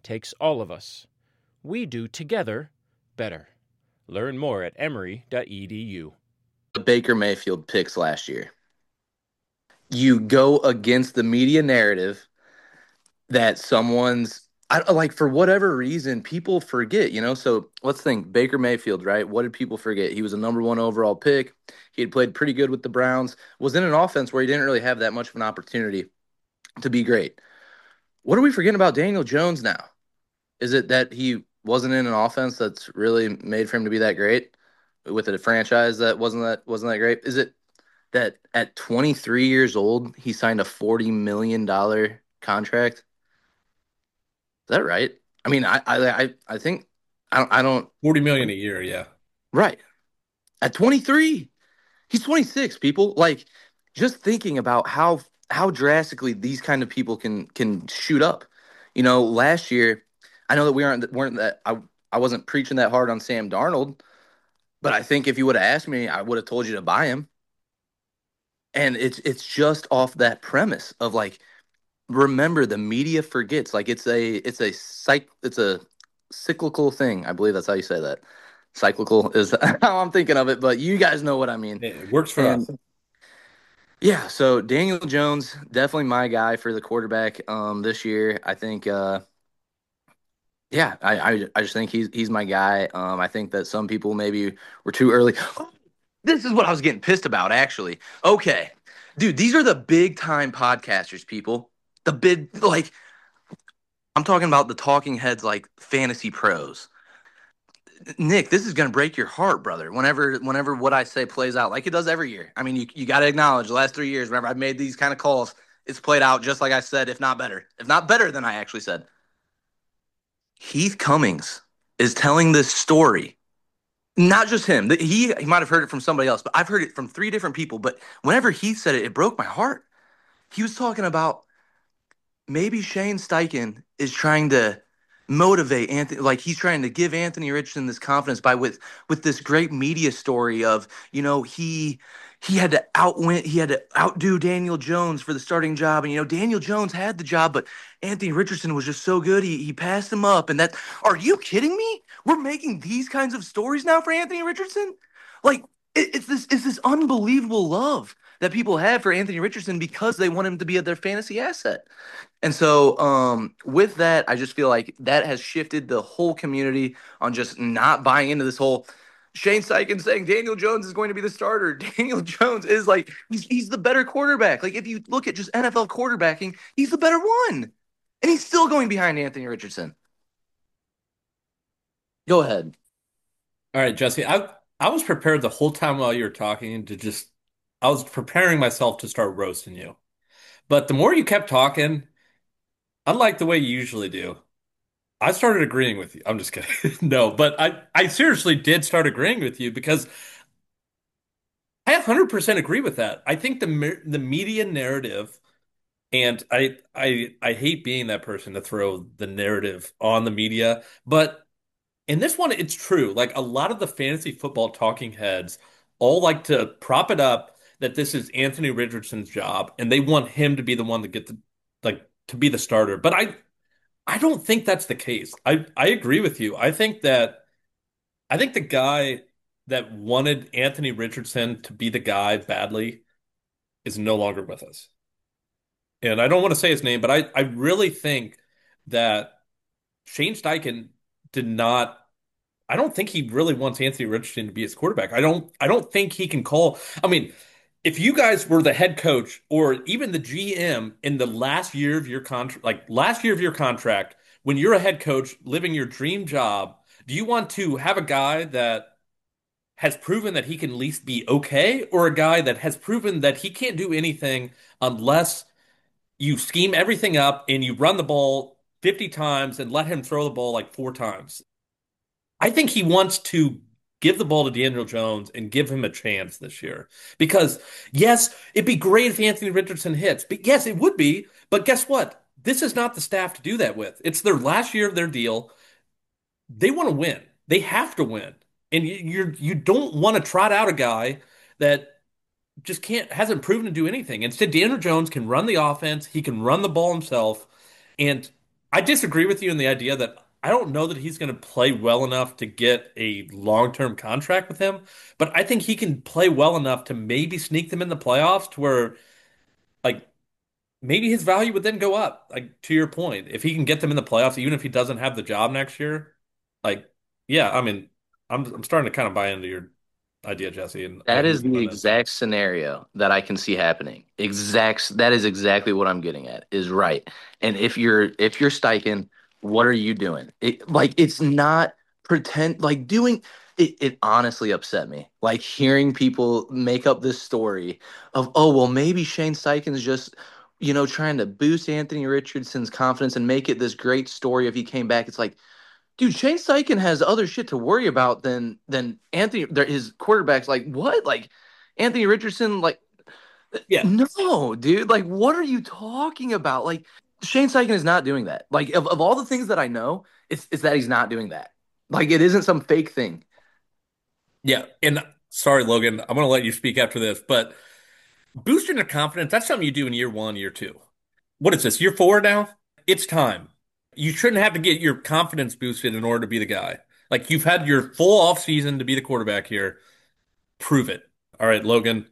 takes all of us. We do together better. Learn more at emory.edu. The Baker Mayfield picks last year. You go against the media narrative that like for whatever reason, people forget, So let's think Baker Mayfield, right? What did people forget? He was a number one overall pick. He had played pretty good with the Browns, was in an offense where he didn't really have that much of an opportunity to be great. What are we forgetting about Daniel Jones now? Is it that he wasn't in an offense that's really made for him to be that great with a franchise that wasn't that great? Is it that at 23 years old he signed a $40 million contract? Is that right? I mean, I think I don't 40 million a year, yeah. right at 23. He's 26. People like just thinking about how drastically these kind of people can shoot up. Last year, I know that weren't that I wasn't preaching that hard on Sam Darnold, but I think if you would have asked me, I would have told you to buy him. And it's just off that premise of like, remember the media forgets. Like it's a cyclical thing. I believe that's how you say that. Cyclical is how I'm thinking of it, but you guys know what I mean. It works for And us. yeah, so Daniel Jones, definitely my guy for the quarterback this year. I think yeah, I just think he's my guy. I think that some people maybe were too early. This is what I was getting pissed about, actually. Okay. Dude, these are the big time podcasters, people. The big, like, I'm talking about the talking heads, like fantasy pros. Nick, this is going to break your heart, brother. Whenever what I say plays out, like it does every year. I mean, you got to acknowledge the last 3 years, whenever I've made these kind of calls, it's played out just like I said, if not better. If not better than I actually said. Heath Cummings is telling this story. Not just him. He might have heard it from somebody else, but I've heard it from three different people. But whenever Heath said it, it broke my heart. He was talking about maybe Shane Steichen is trying to motivate Anthony, like he's trying to give Anthony Richardson this confidence by with this great media story of, he had to outdo Daniel Jones for the starting job. And Daniel Jones had the job, but Anthony Richardson was just so good he passed him up. And that, are you kidding me? We're making these kinds of stories now for Anthony Richardson? Like it's this unbelievable love that people have for Anthony Richardson because they want him to be their fantasy asset. And so, with that, I just feel like that has shifted the whole community on just not buying into this whole Shane Steichen saying Daniel Jones is going to be the starter. Daniel Jones is like, he's the better quarterback. Like, if you look at just NFL quarterbacking, he's the better one. And he's still going behind Anthony Richardson. Go ahead. All right, Jesse. I was prepared the whole time while you were talking I was preparing myself to start roasting you. But the more you kept talking, unlike the way you usually do, I started agreeing with you. I'm just kidding. No, but I seriously did start agreeing with you because I 100% agree with that. I think the media narrative, and I hate being that person to throw the narrative on the media, but in this one, it's true. Like a lot of the fantasy football talking heads all like to prop it up that this is Anthony Richardson's job, and they want him to be the one to get to be the starter. But I don't think that's the case. I agree with you. I think the guy that wanted Anthony Richardson to be the guy badly is no longer with us. And I don't want to say his name, but I really think that Shane Steichen did not. I don't think he really wants Anthony Richardson to be his quarterback. I don't think he can call. I mean, if you guys were the head coach or even the GM in the last year of your contract, like last year of your contract, when you're a head coach living your dream job, do you want to have a guy that has proven that he can at least be okay, or a guy that has proven that he can't do anything unless you scheme everything up and you run the ball 50 times and let him throw the ball like four times? I think he wants to give the ball to Daniel Jones and give him a chance this year. Because, yes, it'd be great if Anthony Richardson hits. But yes, it would be. But guess what? This is not the staff to do that with. It's their last year of their deal. They want to win. They have to win. And you don't want to trot out a guy that just hasn't proven to do anything. Instead, Daniel Jones can run the offense. He can run the ball himself. And I disagree with you in the idea that I don't know that he's going to play well enough to get a long-term contract with him, but I think he can play well enough to maybe sneak them in the playoffs to where like maybe his value would then go up. Like to your point, if he can get them in the playoffs, even if he doesn't have the job next year, like yeah, I mean, I'm starting to kind of buy into your idea, Jesse, and I That agree is with you the on this. exact scenario that I can see happening. That is exactly what I'm getting at. Is right. And if you're Steichen, what are you doing? It's not pretend like doing it. It honestly upset me. Like hearing people make up this story of well maybe Shane Steichen's just trying to boost Anthony Richardson's confidence and make it this great story if he came back. It's like dude, Shane Steichen has other shit to worry about than Anthony. His quarterbacks, like what? Like Anthony Richardson, like Yeah, no, dude. Like what are you talking about? Like Shane Steichen is not doing that. Like of all the things that I know, it's that he's not doing that. Like it isn't some fake thing. yeah, and sorry, Logan, I'm going to let you speak after this, but boosting their confidence, that's something you do in year one, year two. What is this, year four now? It's time. You shouldn't have to get your confidence boosted in order to be the guy. Like you've had your full off season to be the quarterback here. Prove it. All right, Logan,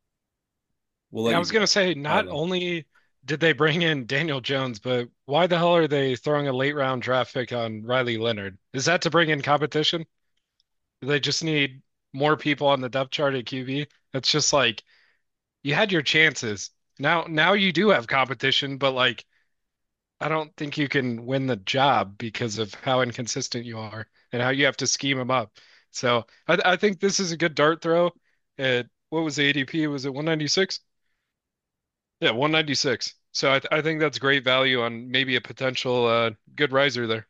we'll let Yeah, I you was gonna go. say, not Finally. only did they bring in Daniel Jones, but why the hell are they throwing a late round draft pick on Riley Leonard? Is that to bring in competition? Do they just need more people on the depth chart at QB? It's just like you had your chances. Now you do have competition, but like I don't think you can win the job because of how inconsistent you are and how you have to scheme them up. So I think this is a good dart throw at what was the ADP? Was it 196? Yeah, 196. So I think that's great value on maybe a potential good riser there.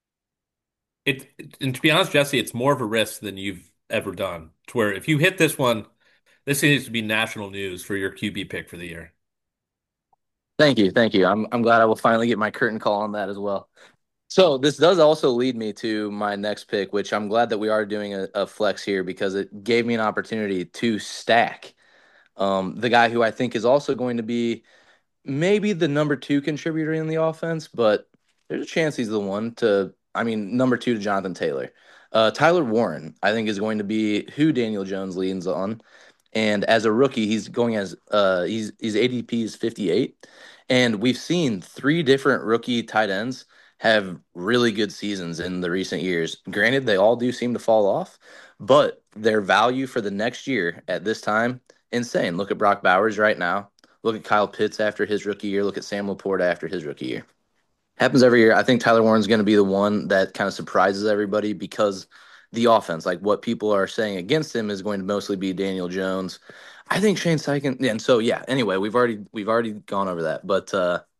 And to be honest, Jesse, it's more of a risk than you've ever done. To where if you hit this one, this needs to be national news for your QB pick for the year. Thank you, thank you. I'm glad I will finally get my curtain call on that as well. So this does also lead me to my next pick, which I'm glad that we are doing a flex here because it gave me an opportunity to stack the guy who I think is also going to be maybe the number two contributor in the offense, but there's a chance he's the one to, I mean, number two to Jonathan Taylor. Tyler Warren, I think, is going to be who Daniel Jones leans on. And as a rookie, he's going as his ADP is 58. And we've seen three different rookie tight ends have really good seasons in the recent years. Granted, they all do seem to fall off, but their value for the next year at this time, insane. Look at Brock Bowers right now. Look at Kyle Pitts after his rookie year. Look at Sam Laporta after his rookie year. Happens every year. I think Tyler Warren's going to be the one that kind of surprises everybody because the offense, like what people are saying against him, is going to mostly be Daniel Jones. I think Shane Steichen. Yeah, and so yeah. Anyway, we've already gone over that, but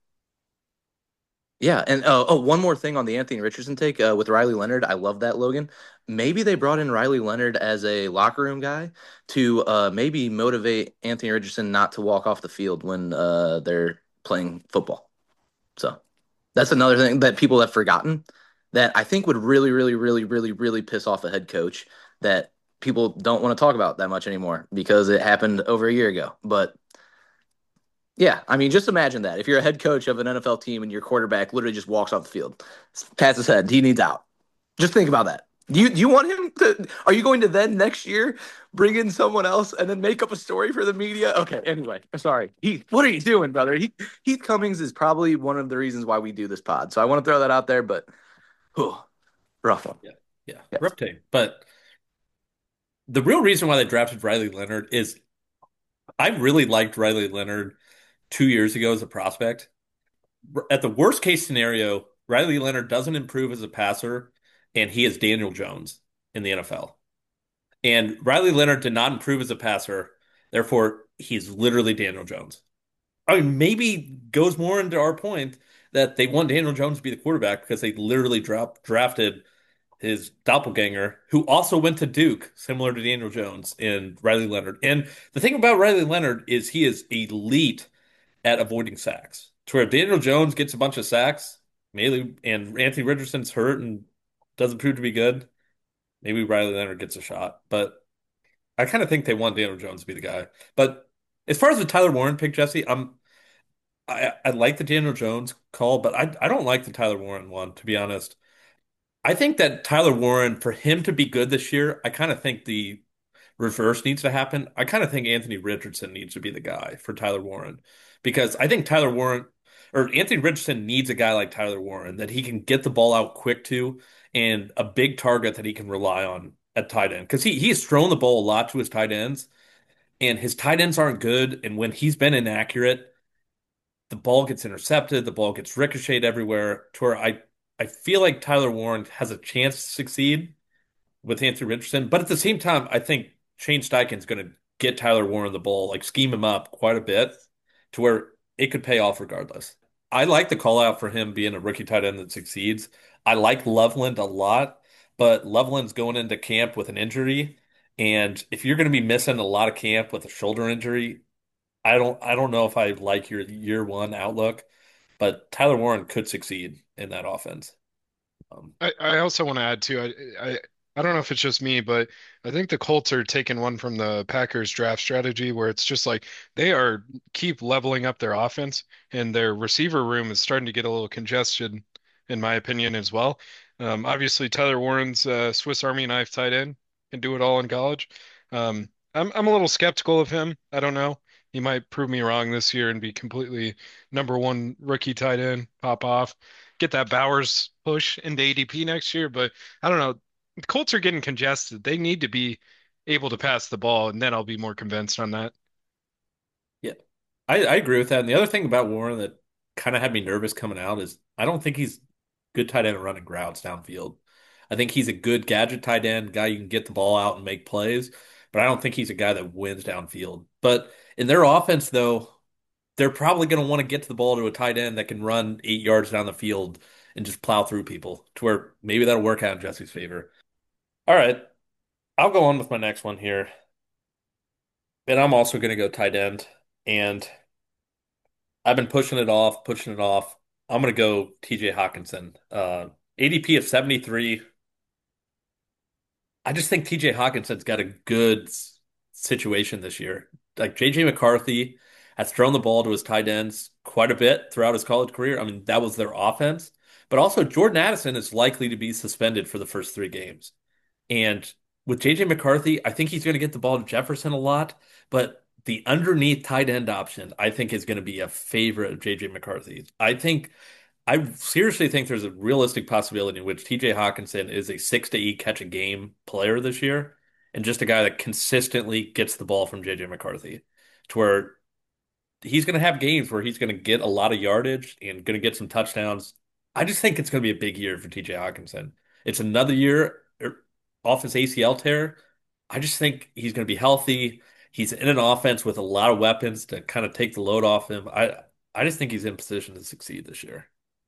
yeah. And one more thing on the Anthony Richardson take with Riley Leonard. I love that, Logan. Maybe they brought in Riley Leonard as a locker room guy to maybe motivate Anthony Richardson not to walk off the field when they're playing football. So that's another thing that people have forgotten that I think would really, really, really, really, really piss off a head coach that people don't want to talk about that much anymore because it happened over a year ago. But yeah, I mean, just imagine that if you're a head coach of an NFL team and your quarterback literally just walks off the field, pats his head, he needs out. Just think about that. Do you want him to? Are you going to then next year bring in someone else and then make up a story for the media? Okay. Anyway, sorry. Heath, what are you doing, brother? Heath Cummings is probably one of the reasons why we do this pod. So I want to throw that out there, but whew, rough one. Yeah, yeah, Yes. rough tape. But the real reason why they drafted Riley Leonard is I really liked Riley Leonard 2 years ago as a prospect. At the worst case scenario, Riley Leonard doesn't improve as a passer, and he is Daniel Jones in the NFL. And Riley Leonard did not improve as a passer, therefore he's literally Daniel Jones. I mean, maybe goes more into our point that they want Daniel Jones to be the quarterback because they literally drafted his doppelganger, who also went to Duke, similar to Daniel Jones and Riley Leonard. And the thing about Riley Leonard is he is elite at avoiding sacks. To where if Daniel Jones gets a bunch of sacks, maybe, and Anthony Richardson's hurt and doesn't prove to be good, maybe Riley Leonard gets a shot. But I kind of think they want Daniel Jones to be the guy. But as far as the Tyler Warren pick, Jesse, I like the Daniel Jones call, but I don't like the Tyler Warren one, to be honest. I think that Tyler Warren, for him to be good this year, I kind of think the reverse needs to happen. I kind of think Anthony Richardson needs to be the guy for Tyler Warren because I think Tyler Warren or Anthony Richardson needs a guy like Tyler Warren that he can get the ball out quick to and a big target that he can rely on at tight end because he has thrown the ball a lot to his tight ends and his tight ends aren't good. And when he's been inaccurate, the ball gets intercepted, the ball gets ricocheted everywhere to where I feel like Tyler Warren has a chance to succeed with Anthony Richardson. But at the same time, I think Shane Steichen's going to get Tyler Warren the ball, like scheme him up quite a bit to where it could pay off regardless. I like the call out for him being a rookie tight end that succeeds. I like Loveland a lot, but Loveland's going into camp with an injury. And if you're going to be missing a lot of camp with a shoulder injury, I don't know if I like your year one outlook, but Tyler Warren could succeed in that offense. I also want to add too. I don't know if it's just me, but I think the Colts are taking one from the Packers draft strategy where it's just like they are keep leveling up their offense and their receiver room is starting to get a little congested, in my opinion, as well. Obviously, Tyler Warren's Swiss Army knife tight end can do it all in college. I'm a little skeptical of him. I don't know. He might prove me wrong this year and be completely number one rookie tight end, pop off, get that Bowers push into ADP next year. But I don't know. The Colts are getting congested. They need to be able to pass the ball, and then I'll be more convinced on that. Yeah, I agree with that. And the other thing about Warren that kind of had me nervous coming out is I don't think he's good tight end at running routes downfield. I think he's a good gadget tight end guy you can get the ball out and make plays, but I don't think he's a guy that wins downfield. But in their offense, though, they're probably going to want to get to the ball to a tight end that can run 8 yards down the field and just plow through people to where maybe that'll work out in Jesse's favor. All right, I'll go on with my next one here. And I'm also going to go tight end. And I've been pushing it off, pushing it off. I'm going to go TJ Hawkinson. ADP of 73. I just think TJ Hawkinson's got a good situation this year. Like JJ McCarthy has thrown the ball to his tight ends quite a bit throughout his college career. I mean, that was their offense. But also, Jordan Addison is likely to be suspended for the first 3 games. And with JJ McCarthy, I think he's going to get the ball to Jefferson a lot. But the underneath tight end option, I think, is going to be a favorite of JJ McCarthy. I seriously think there's a realistic possibility in which TJ Hawkinson is a 6 to 8 catch a game player this year, and just a guy that consistently gets the ball from JJ McCarthy, to where he's going to have games where he's going to get a lot of yardage and going to get some touchdowns. I just think it's going to be a big year for TJ Hawkinson. It's another year off his ACL tear. I just think he's going to be healthy. He's in an offense with a lot of weapons to kind of take the load off him. I just think he's in position to succeed this year.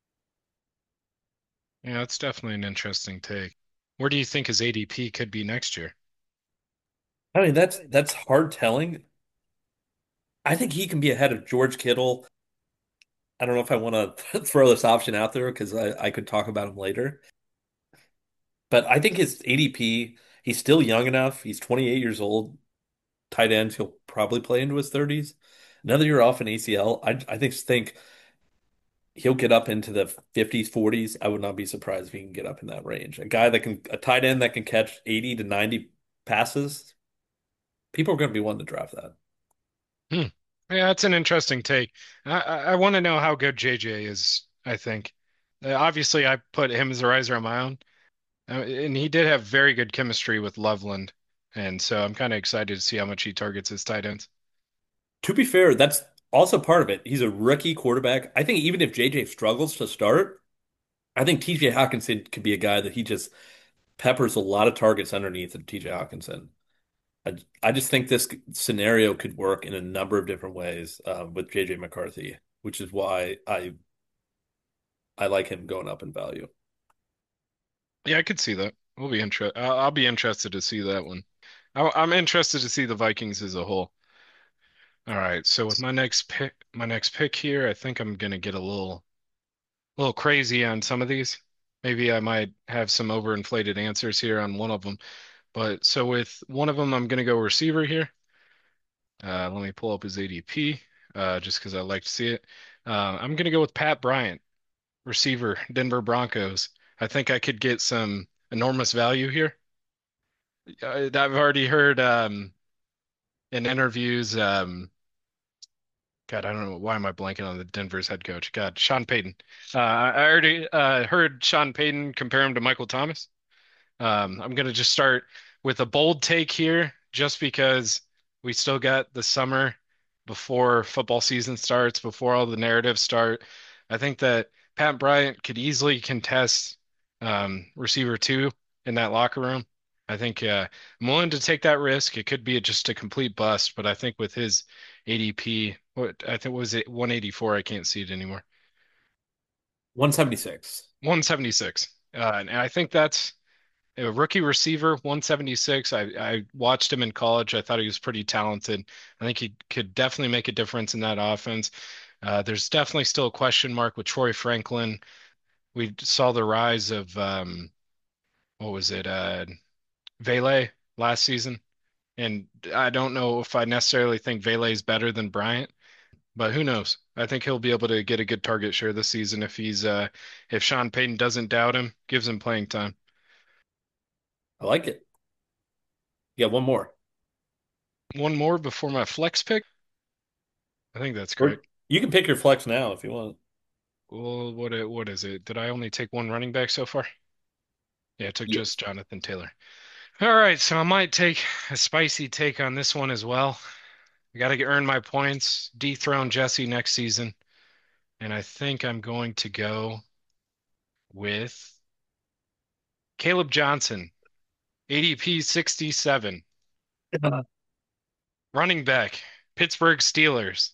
Yeah, that's definitely an interesting take. Where do you think his ADP could be next year? I mean, that's hard telling. I think he can be ahead of George Kittle. I don't know if I want to throw this option out there because I could talk about him later. But I think his ADP, he's still young enough. He's 28 years old. Tight ends, he'll probably play into his 30s. Another year off an ACL. I think he'll get up into the 50s, 40s. I would not be surprised if he can get up in that range. A tight end that can catch 80 to 90 passes. People are going to be wanting to draft that. Hmm. Yeah, that's an interesting take. I want to know how good JJ is, I think. Obviously, I put him as a riser on my own. And he did have very good chemistry with Loveland. And so I'm kind of excited to see how much he targets his tight ends. To be fair, that's also part of it. He's a rookie quarterback. I think even if JJ struggles to start, I think TJ Hawkinson could be a guy that he just peppers a lot of targets underneath of TJ Hawkinson. I just think this scenario could work in a number of different ways with JJ McCarthy, which is why I like him going up in value. Yeah, I could see that. We'll be interested. I'll be interested to see that one. I'm interested to see the Vikings as a whole. All right, so with my next pick here, I think I'm gonna get a little crazy on some of these. Maybe I might have some overinflated answers here on one of them. But so with one of them, I'm gonna go receiver here. Let me pull up his ADP, just because I like to see it. I'm going to go with Pat Bryant, receiver, Denver Broncos. I think I could get some enormous value here. I've already heard in interviews. God, I don't know why am I blanking on the Denver's head coach. God, Sean Payton. I already heard Sean Payton compare him to Michael Thomas. I'm going to just start with a bold take here, just because we still got the summer before football season starts, before all the narratives start. I think that Pat Bryant could easily contest receiver two in that locker room. I think I'm willing to take that risk. It could be just a complete bust, but I think with his ADP, what I think was it 184, I can't see it anymore. 176. 176. And I think that's a rookie receiver, 176. I watched him in college. I thought he was pretty talented. I think he could definitely make a difference in that offense. There's definitely still a question mark with Troy Franklin. We saw the rise of what was it, Vele last season, and I don't know if I necessarily think Vele is better than Bryant, but who knows? I think he'll be able to get a good target share this season if Sean Payton doesn't doubt him, gives him playing time. I like it. Yeah, one more. One more before my flex pick. I think that's Or correct. you can pick your flex now if you want. Well, what is it? Did I only take one running back so far? Yeah, I took just Yes. Jonathan Taylor. All right, so I might take a spicy take on this one as well. I got to earn my points, dethrone Jesse next season, and I think I'm going to go with Caleb Johnson, ADP 67, running back, Pittsburgh Steelers.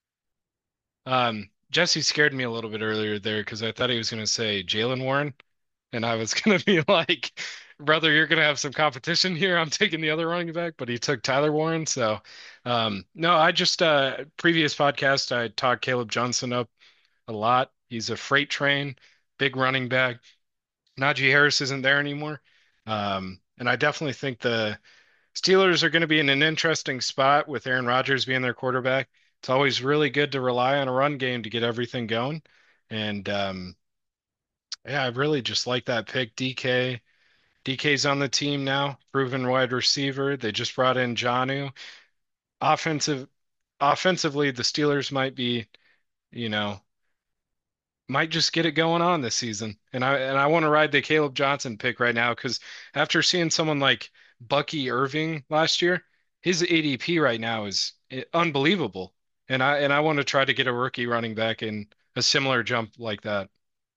Jesse scared me a little bit earlier there because I thought he was going to say Jalen Warren. And I was going to be like, brother, you're going to have some competition here. I'm taking the other running back, but he took Tyler Warren. So, no, I just, previous podcast, I talked Caleb Johnson up a lot. He's a freight train, big running back. Najee Harris isn't there anymore. And I definitely think the Steelers are going to be in an interesting spot with Aaron Rodgers being their quarterback. It's always really good to rely on a run game to get everything going. And, yeah, I really just like that pick. DK's on the team now, proven wide receiver. They just brought in Jonnu. Offensive, offensively, the Steelers might be, you know, might just get it going on this season. And I want to ride the Caleb Johnson pick right now because after seeing someone like Bucky Irving last year, his ADP right now is unbelievable. And I want to try to get a rookie running back in a similar jump like that.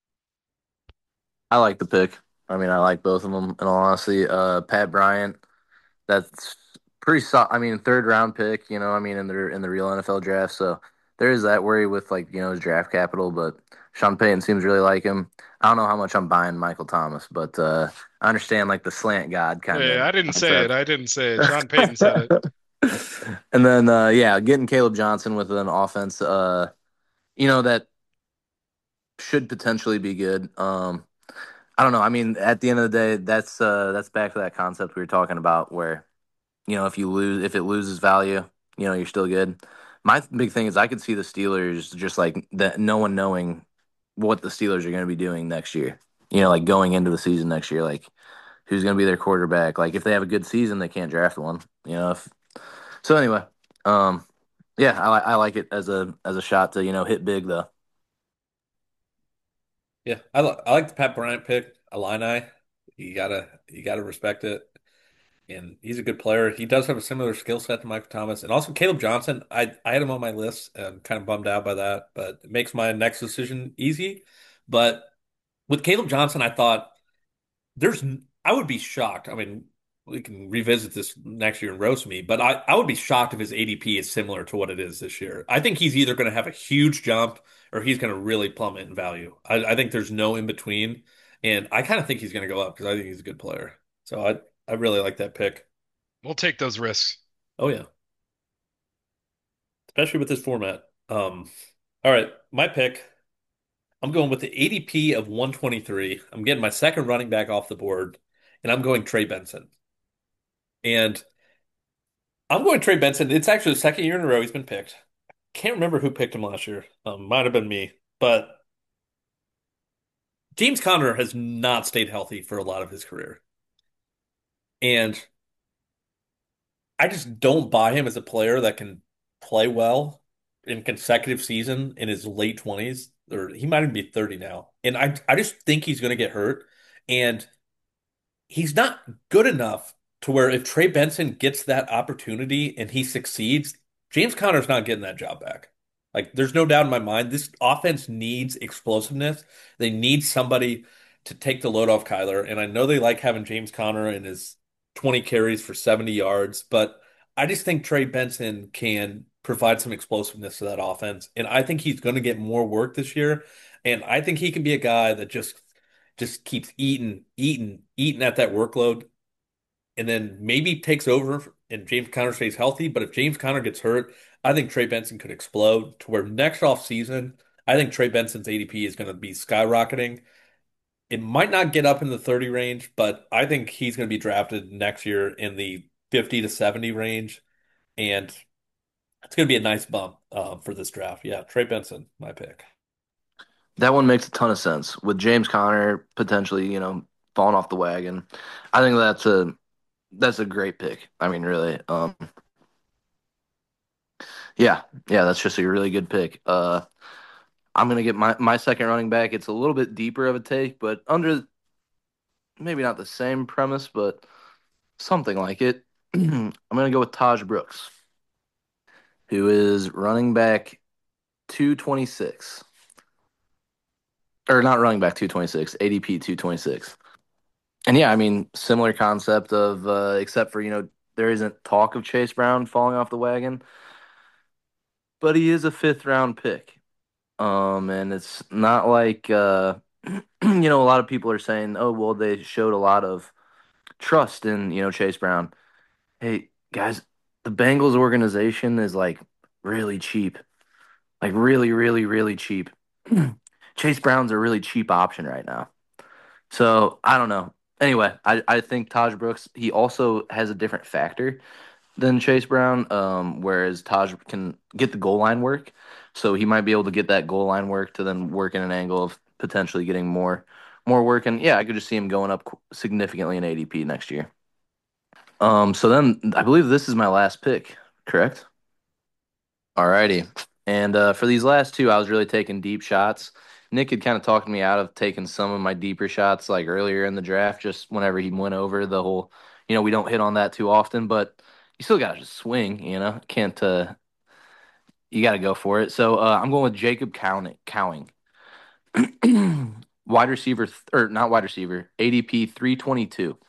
I like the pick. I mean, I like both of them in all honesty. Pat Bryant, that's pretty solid. I mean, third round pick, I mean, in the real NFL draft. So there is that worry with like, his draft capital, but Sean Payton seems really like him. I don't know how much I'm buying Michael Thomas, but I understand like the slant god kind Hey, of I didn't say it. concept. I didn't say it. Sean Payton said it. And then yeah, getting Caleb Johnson with an offense that should potentially be good. I don't know. I mean, at the end of the day, that's back to that concept we were talking about where, if it loses value, you're still good. My big thing is I could see the Steelers just like that, no one knowing what the Steelers are going to be doing next year. Like going into the season next year, like who's going to be their quarterback. Like if they have a good season, they can't draft one. So anyway, um, yeah, I like it as a shot to hit big though. Yeah, I like the Pat Bryant pick. Illini, you gotta respect it. And he's a good player. He does have a similar skill set to Michael Thomas, and also Caleb Johnson. I had him on my list, and I'm kind of bummed out by that, but it makes my next decision easy. But with Caleb Johnson, I thought there's I would be shocked. I mean, we can revisit this next year and roast me, but I would be shocked if his ADP is similar to what it is this year. I think he's either going to have a huge jump or he's going to really plummet in value. I think there's no in between, and I kind of think he's going to go up because I think he's a good player. So I really like that pick. We'll take those risks. Oh yeah, especially with this format. All right, my pick. I'm going with the ADP of 123. I'm getting my second running back off the board, and I'm going Trey Benson. And I'm going Trey Benson. It's actually the second year in a row he's been picked. can't remember who picked him last year. Might have been me, but James Conner has not stayed healthy for a lot of his career, and I just don't buy him as a player that can play well in consecutive season in his late 20s, or he might even be 30 now. And I just think he's going to get hurt. And he's not good enough to where if Trey Benson gets that opportunity and he succeeds, James Conner's not getting that job back. Like, there's no doubt in my mind, this offense needs explosiveness. They need somebody to take the load off Kyler. And I know they like having James Conner and his 20 carries for 70 yards, but I just think Trey Benson can provide some explosiveness to that offense. And I think he's going to get more work this year. And I think he can be a guy that just keeps eating at that workload, and then maybe takes over and James Conner stays healthy. But if James Conner gets hurt, I think Trey Benson could explode to where next off season, I think Trey Benson's ADP is going to be skyrocketing. It might not get up in the 30 range, but I think he's going to be drafted next year in the 50 to 70 range. And it's going to be a nice bump for this draft. Yeah, Trey Benson, my pick. That one makes a ton of sense with James Conner potentially, falling off the wagon. I think that's a great pick. I mean, really. Yeah, yeah, that's just a really good pick. I'm gonna get my second running back. It's a little bit deeper of a take, but under maybe not the same premise, but something like it. I'm gonna go with Taj Brooks, who is running back 226. Or not running back 226, ADP 226. And yeah, I mean, similar concept of except for, there isn't talk of Chase Brown falling off the wagon, but he is a fifth round pick. And it's not like a lot of people are saying, "Oh, well, they showed a lot of trust in, Chase Brown." Hey, guys, the Bengals organization is like really cheap. Like really, really, really cheap. Chase Brown's a really cheap option right now. So I don't know. Anyway, I think Taj Brooks, he also has a different factor than Chase Brown, whereas Taj can get the goal line work. So he might be able to get that goal line work to then work in an angle of potentially getting more work. And yeah, I could just see him going up significantly in ADP next year. So then I believe this is my last pick, correct? Alrighty. And for these last two, I was really taking deep shots. Nick had kind of talked me out of taking some of my deeper shots like earlier in the draft, just whenever he went over the whole, we don't hit on that too often, but you still got to just swing, can't, you got to go for it. So I'm going with Jacob Cowing. Wide receiver, or not wide receiver, ADP 322.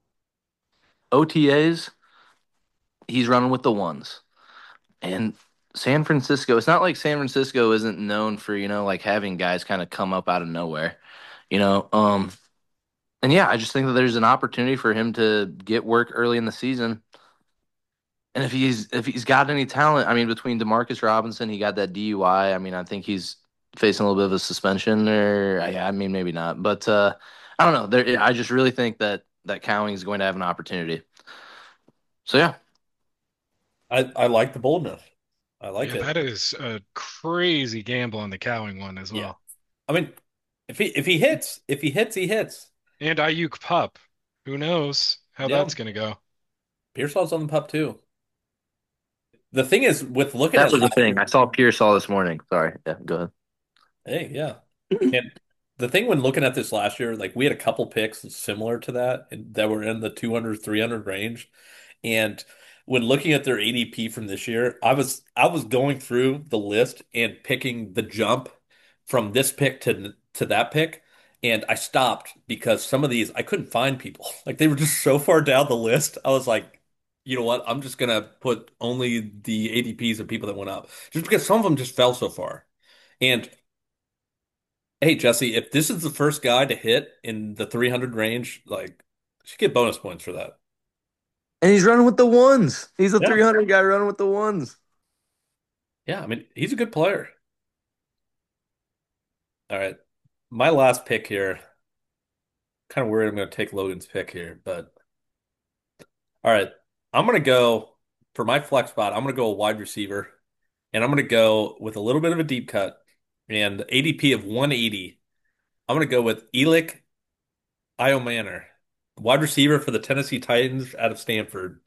OTAs, he's running with the ones. And San Francisco, it's not like San Francisco isn't known for, like having guys kind of come up out of nowhere, you know. And yeah, I just think that there's an opportunity for him to get work early in the season. And if he's got any talent, I mean, between Demarcus Robinson, he got that DUI. I mean, I think he's facing a little bit of a suspension, or yeah, I mean, maybe not. But I don't know. I just really think that Cowing is going to have an opportunity. So yeah, I like the boldness. I like Yeah, it. that is a crazy gamble on the Cowing one as Yeah. well. I mean, if he hits, he hits. And Ayuk Pup. Who knows how Yeah. that's going to go? Pearsall's on the pup too. The thing is, with looking that at was the last thing. year, I saw Pearsall this morning. Sorry. Yeah, go ahead. hey, yeah. And the thing when looking at this last year, like we had a couple picks similar to that were in the 200, 300 range. And when looking at their ADP from this year, I was going through the list and picking the jump from this pick to that pick. And I stopped because some of these I couldn't find people. Like they were just so far down the list. I was like, you know what? I'm just gonna put only the ADPs of people that went up. Just because some of them just fell so far. And hey, Jesse, if this is the first guy to hit in the 300 range, like, you should get bonus points for that. And he's running with the ones. He's a Yeah. 300 guy running with the ones. Yeah, I mean, he's a good player. All right. My last pick here. Kind of worried I'm going to take Logan's pick here, but all right. I'm going to go for my flex spot. I'm going to go a wide receiver. and I'm going to go with a little bit of a deep cut and ADP of 180. I'm going to go with Elick Iomanner, wide receiver for the Tennessee Titans out of Stanford.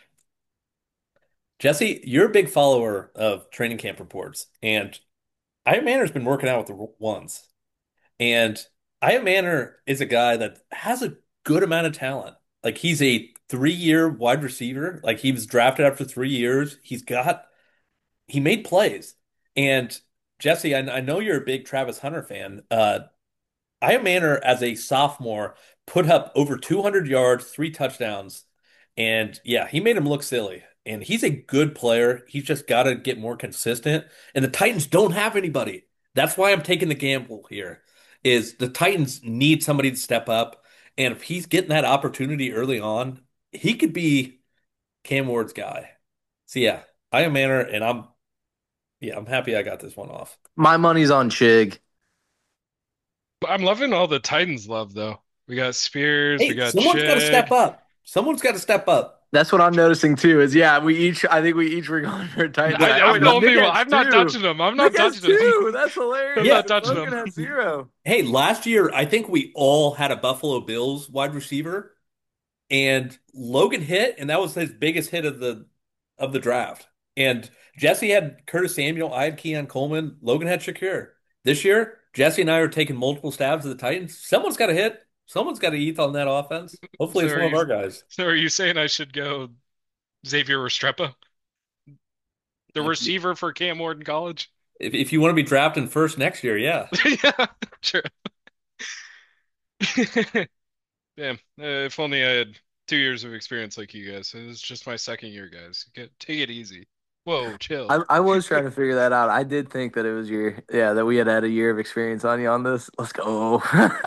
Jesse, you're a big follower of training camp reports, and Iomanner's been working out with the ones. And Iomanner is a guy that has a good amount of talent. Like he's a 3-year wide receiver. Like he was drafted after 3 years. He made plays. And Jesse, I know you're a big Travis Hunter fan. Aya Manor, as a sophomore, put up over 200 yards, 3 touchdowns, and yeah, he made him look silly. And he's a good player. He's just got to get more consistent. And the Titans don't have anybody. That's why I'm taking the gamble here. Is the Titans need somebody to step up, and if he's getting that opportunity early on, he could be Cam Ward's guy. So yeah, Aya Manor, and I'm happy I got this one off. My money's on Chig. I'm loving all the Titans love though. We got Spears, we Hey, got someone's got to step Chig. up. Someone's got to step up. That's what I'm noticing too. Is yeah, I think we each were going for Titans. I'm No, going Nick people. has I'm not two. touching them. I'm not Nick has touching them. two. That's hilarious. I'm Yeah. not touching Logan them. has zero. Hey, last year I think we all had a Buffalo Bills wide receiver, and Logan hit, and that was his biggest hit of the draft. And Jesse had Curtis Samuel, I had Keon Coleman, Logan had Shakir. This year, Jesse and I are taking multiple stabs at the Titans. Someone's got to hit. Someone's got to eat on that offense. Hopefully, So it's are one of you our guys. so are you saying I should go Xavier Restrepo, the If you, receiver for Cam Ward in college? if you want to be drafting first next year, yeah. Yeah, sure. Damn. If only I had 2 years of experience like you guys. It was just my second year, guys. Take it easy. Whoa, chill. I was trying to figure that out. I did think that it was that we had a year of experience on you on this. Let's go.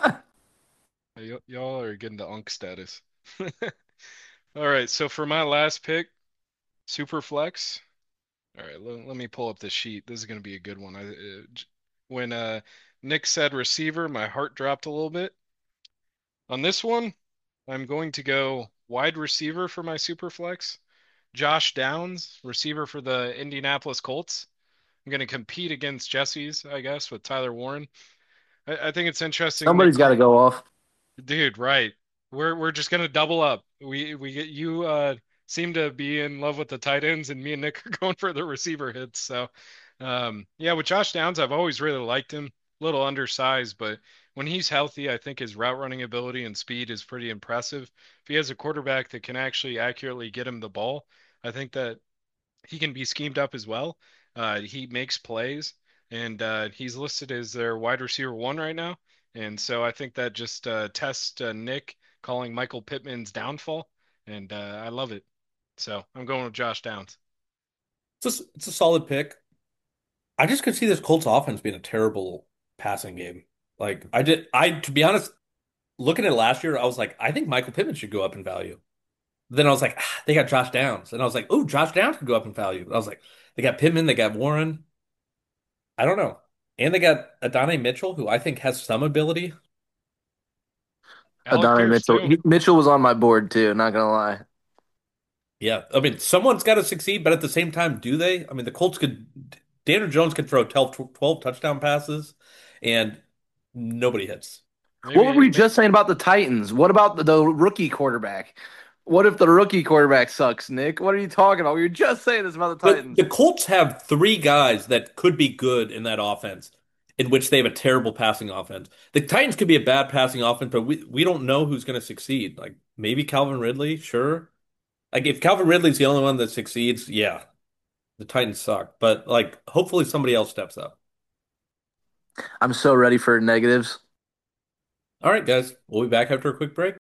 Y'all are getting to unk status. All right, so for my last pick, super flex. All right, let me pull up the sheet. This is going to be a good one. When Nick said receiver, my heart dropped a little bit. On this one, I'm going to go wide receiver for my super flex. Josh Downs, receiver for the Indianapolis Colts. I'm going to compete against Jesse's, I guess, with Tyler Warren. I think it's interesting, Nick. Somebody's got to go off. Dude, right. We're just gonna double up. We get you seem to be in love with the tight ends, and me and Nick are going for the receiver hits. So yeah, with Josh Downs, I've always really liked him. A little undersized, but when he's healthy, I think his route running ability and speed is pretty impressive. If he has a quarterback that can actually accurately get him the ball, I think that he can be schemed up as well. He makes plays, and he's listed as their wide receiver one right now. And so I think that just tests Nick calling Michael Pittman's downfall, and I love it. So I'm going with Josh Downs. It's a solid pick. I just could see this Colts offense being a terrible passing game. Like to be honest, looking at last year, I was like, I think Michael Pittman should go up in value. Then I was like, they got Josh Downs. And I was like, oh, Josh Downs could go up in value. I was like, they got Pittman, they got Warren. I don't know. And they got Adonai Mitchell, who I think has some ability. Alec Adonai Pierce Mitchell. too. Mitchell was on my board too. Not gonna lie. Yeah. I mean, someone's got to succeed, but at the same time, do they? I mean, the Colts could, Daniel Jones could throw 12 touchdown passes and nobody hits. What were we Maybe just saying about the Titans? What about the rookie quarterback? What if the rookie quarterback sucks, Nick? What are you talking about? We were just saying this about the But Titans. the Colts have 3 guys that could be good in that offense, in which they have a terrible passing offense. The Titans could be a bad passing offense, but we don't know who's going to succeed. Like maybe Calvin Ridley, sure. Like if Calvin Ridley's the only one that succeeds, yeah, the Titans suck. But like hopefully somebody else steps up. I'm so ready for negatives. All right, guys, we'll be back after a quick break.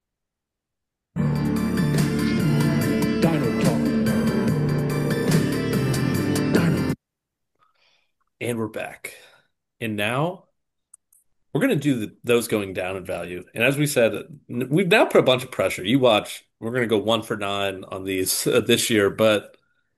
Dino Talk. Dino. And we're back. And now we're going to do those going down in value. And as we said, we've now put a bunch of pressure. You watch, we're going to go 1 for 9 on these this year. But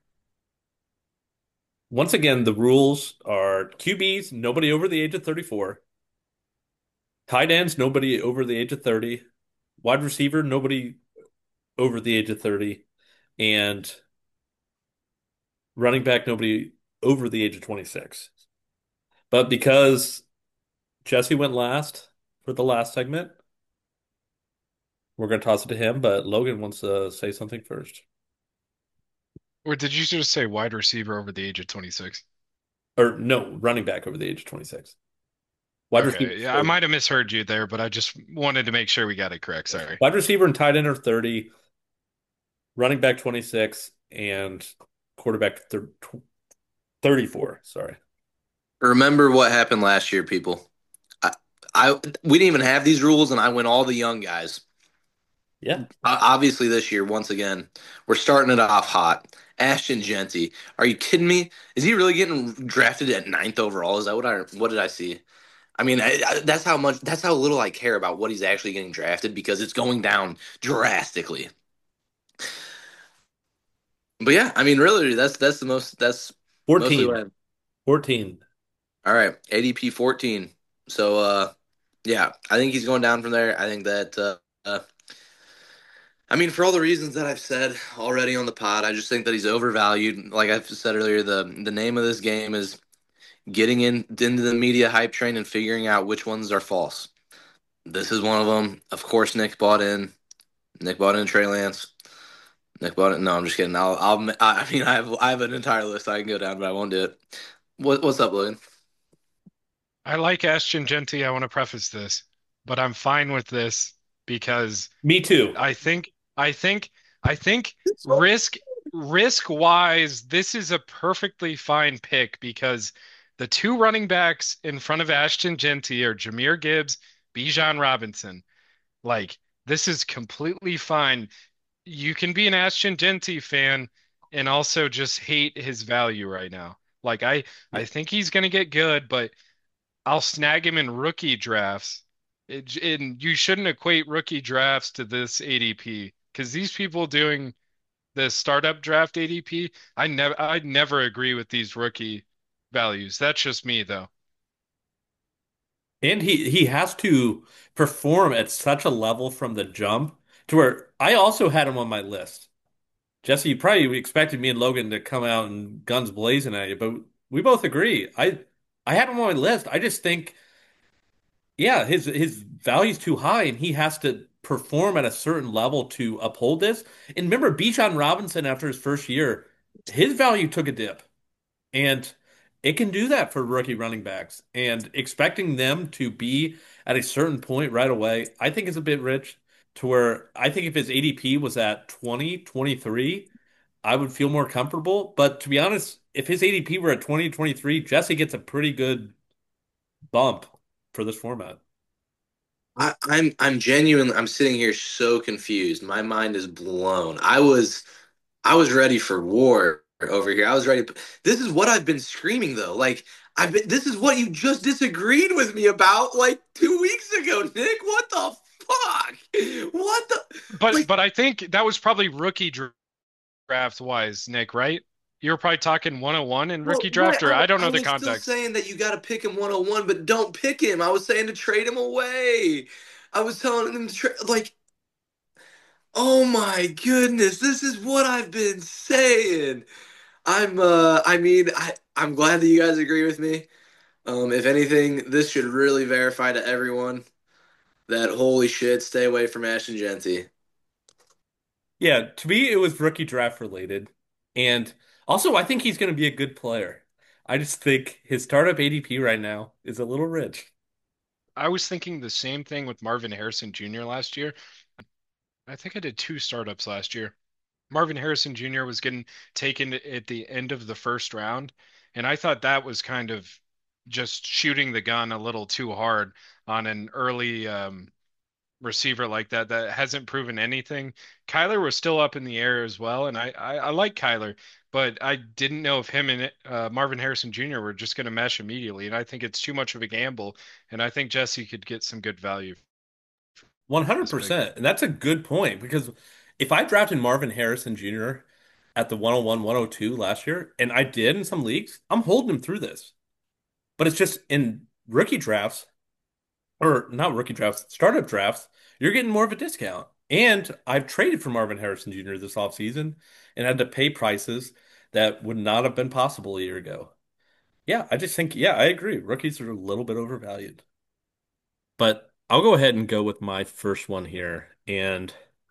once again, the rules are QBs, nobody over the age of 34. Tight ends, nobody over the age of 30. Wide receiver, nobody over the age of 30. And running back, nobody over the age of 26. But because Jesse went last for the last segment, we're going to toss it to him. But Logan wants to say something first. Or did you just say wide receiver over the age of 26? Or no, running back over the age of 26. Wide receiver Okay, yeah, I 30. might have misheard you there, but I just wanted to make sure we got it correct. Sorry. Wide receiver and tight end are 30, running back 26, and quarterback 34. Sorry. Remember what happened last year, people. I, we didn't even have these rules, and I went all the young guys. Yeah. Obviously, this year, once again, we're starting it off hot. Ashton Genty, are you kidding me? Is he really getting drafted at ninth overall? Is that what did I see? I mean, that's how little I care about what he's actually getting drafted because it's going down drastically. But yeah, I mean, really, that's the most that's mostly 14. what. 14. All right, ADP 14. So yeah, I think he's going down from there. I think that I mean, for all the reasons that I've said already on the pod, I just think that he's overvalued. Like I've said earlier, the name of this game is getting into the media hype train and figuring out which ones are false. This is one of them. Of course, Nick bought in. Nick bought in Trey Lance. Nick bought it. No, I'm just kidding. I mean, I have an entire list I can go down, but I won't do it. What's up, Logan? I like Ashton Genty. I want to preface this, but I'm fine with this because Me too. I think risk wise, this is a perfectly fine pick because the two running backs in front of Ashton Genty are Jahmyr Gibbs, Bijan Robinson. Like this is completely fine. You can be an Ashton Genty fan and also just hate his value right now. Like I think he's gonna get good, but I'll snag him in rookie drafts. And you shouldn't equate rookie drafts to this ADP because these people doing the startup draft ADP, I never agree with these rookie values. That's just me though. And he has to perform at such a level from the jump to where I also had him on my list. Jesse, you probably expected me and Logan to come out and guns blazing at you, but we both agree. I had him on my list. I just think, yeah, his value's too high, and he has to perform at a certain level to uphold this. And remember, Bijan Robinson, after his first year, his value took a dip. And it can do that for rookie running backs. And expecting them to be at a certain point right away, I think is a bit rich to where I think if his ADP was at 20, 23, I would feel more comfortable. But to be honest, if his ADP were at 20, 23, Jesse gets a pretty good bump for this format. I'm genuinely I'm sitting here so confused. My mind is blown. I was ready for war over here. I was ready. This is what I've been screaming though. Like this is what you just disagreed with me about like 2 weeks ago, Nick. What the fuck? What the like? But I think that was probably rookie draft wise, Nick, right? You were probably talking 101 in Well, rookie right, draft, or I don't I know the was still context. saying that you got to pick him 101, but don't pick him. I was saying to trade him away. I was telling him to like, oh my goodness, this is what I've been saying. I mean, I'm glad that you guys agree with me. If anything, this should really verify to everyone that holy shit, stay away from Ashton Genty. Yeah, to me, it was rookie draft related. And also, I think he's going to be a good player. I just think his startup ADP right now is a little rich. I was thinking the same thing with Marvin Harrison Jr. last year. I think I did two startups last year. Marvin Harrison Jr. was getting taken at the end of the first round, and I thought that was kind of just shooting the gun a little too hard on an early receiver like that that hasn't proven anything. Kyler was still up in the air as well, and I like Kyler, but I didn't know if him and Marvin Harrison Jr. were just going to mesh immediately, and I think it's too much of a gamble, and I think Jesse could get some good value for this pick. 100%. And that's a good point because if I drafted Marvin Harrison Jr. at the 101, 102 last year, and I did in some leagues, I'm holding him through this. But it's just in rookie drafts, or not rookie drafts, startup drafts, you're getting more of a discount. And I've traded for Marvin Harrison Jr. this offseason and had to pay prices that would not have been possible a year ago. Yeah, I just think, yeah, I agree. Rookies are a little bit overvalued. But I'll go ahead and go with my first one here. And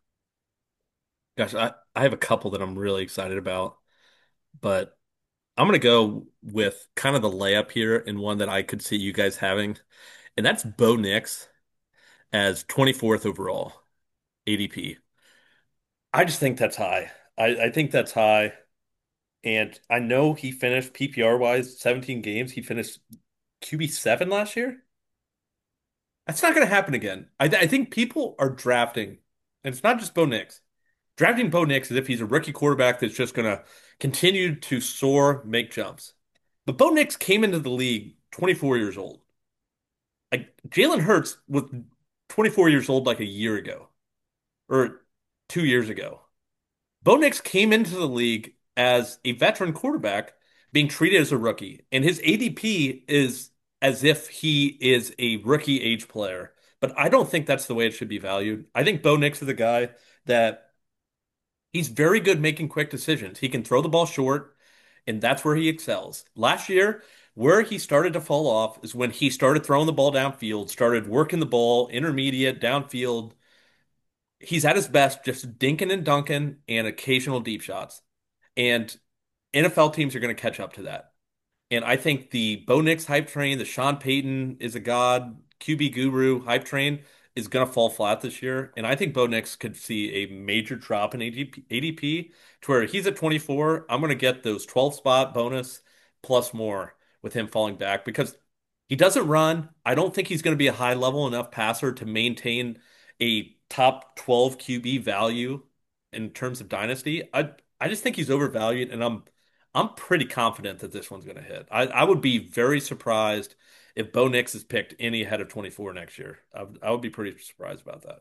gosh, I have a couple that I'm really excited about, but I'm going to go with kind of the layup here and one that I could see you guys having, and that's Bo Nix as 24th overall ADP. I just think that's high. I think that's high. And I know he finished PPR wise 17 games. He finished QB7 last year. That's not going to happen again. I think people are drafting, and it's not just Bo Nix. Drafting Bo Nix as if he's a rookie quarterback that's just going to continue to soar, make jumps. But Bo Nix came into the league 24 years old. Like Jalen Hurts was 24 years old like a year ago or 2 years ago. Bo Nix came into the league as a veteran quarterback being treated as a rookie, and his ADP is as if he is a rookie age player. But I don't think that's the way it should be valued. I think Bo Nix is a guy that he's very good making quick decisions. He can throw the ball short, and that's where he excels. Last year, where he started to fall off is when he started throwing the ball downfield, started working the ball intermediate, downfield. He's at his best just dinking and dunking and occasional deep shots. And NFL teams are going to catch up to that. And I think the Bo Nix hype train, the Sean Payton is a god, QB guru hype train is going to fall flat this year. And I think Bo Nix could see a major drop in ADP to where he's at 24. I'm going to get those 12 spot bonus plus more with him falling back because he doesn't run. I don't think he's going to be a high level enough passer to maintain a top 12 QB value in terms of dynasty. I just think he's overvalued, and I'm pretty confident that this one's going to hit. I would be very surprised if Bo Nix is picked any ahead of 24 next year. I would be pretty surprised about that.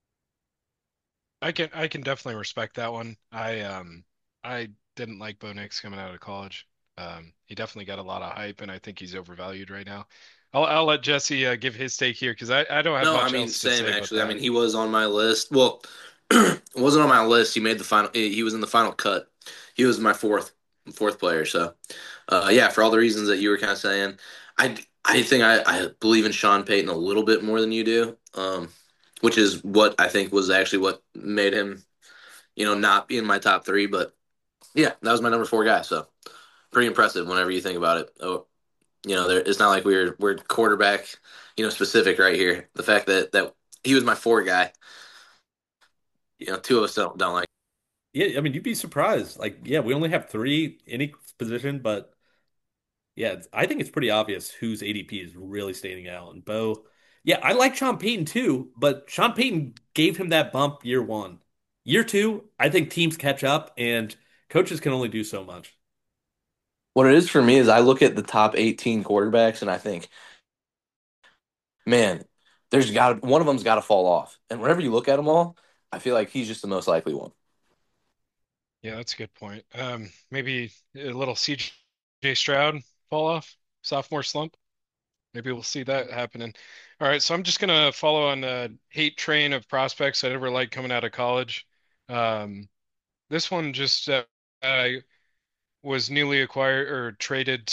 I can definitely respect that one. I didn't like Bo Nix coming out of college. He definitely got a lot of hype, and I think he's overvalued right now. I'll let Jesse give his take here because I don't have No, I much mean, else to same say about actually. I that. mean, he was on my list. Well, it wasn't on my list. He made the final. He was in the final cut. He was my fourth player. So, yeah, for all the reasons that you were kind of saying, I think I believe in Sean Payton a little bit more than you do, which is what I think was actually what made him, not be in my top three. But yeah, that was my number four guy. So pretty impressive whenever you think about it. Oh, it's not like we're quarterback, specific right here. The fact that he was my four guy, two of us don't like. Yeah, I mean, you'd be surprised. Like, yeah, we only have three in each position, but yeah, I think it's pretty obvious whose ADP is really standing out. And Bo, yeah, I like Sean Payton too, but Sean Payton gave him that bump year one. Year two, I think teams catch up and coaches can only do so much. What it is for me is I look at the top 18 quarterbacks and I think, man, there's got one of them's got to fall off. And whenever you look at them all, I feel like he's just the most likely one. Yeah, that's a good point. Maybe a little CJ Stroud fall off, sophomore slump. Maybe we'll see that happening. All right, so I'm just gonna follow on the hate train of prospects I never liked coming out of college. Um, this one just was newly acquired or traded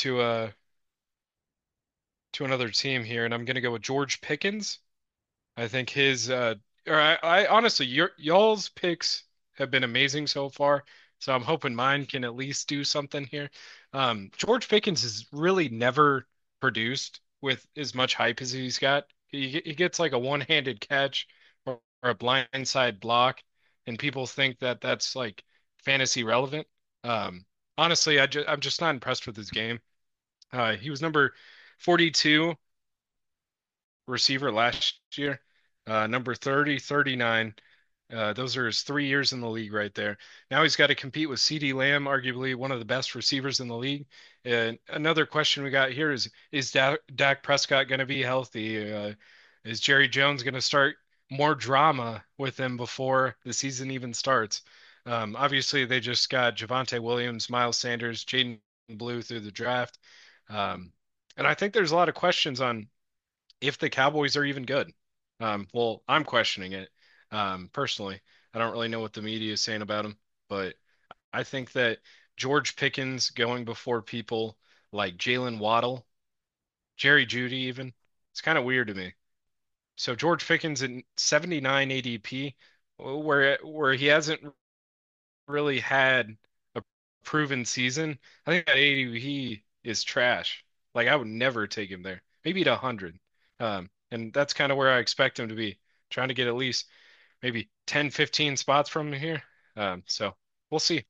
to another team here, and I'm gonna go with George Pickens. I think I honestly, y'all's picks have been amazing so far. So I'm hoping mine can at least do something here. George Pickens has really never produced with as much hype as he's got. He gets like a one-handed catch or a blindside block, and people think that that's like fantasy relevant. Um, honestly, I'm just not impressed with his game. He was number 42 receiver last year. Number 30, 39. Those are his 3 years in the league right there. Now he's got to compete with CeeDee Lamb, arguably one of the best receivers in the league. And another question we got here is Dak Prescott going to be healthy? Is Jerry Jones going to start more drama with him before the season even starts? Obviously, they just got Javonte Williams, Miles Sanders, Jaden Blue through the draft. And I think there's a lot of questions on if the Cowboys are even good. Well, I'm questioning it personally. I don't really know what the media is saying about them, but I think that George Pickens going before people like Jalen Waddle, Jerry Jeudy even. It's kind of weird to me. So George Pickens in 79 ADP, where he hasn't really had a proven season. I think that ADP is trash. Like I would never take him there. Maybe to 100. And that's kind of where I expect him to be, trying to get at least maybe 10, 15 spots from here. So we'll see.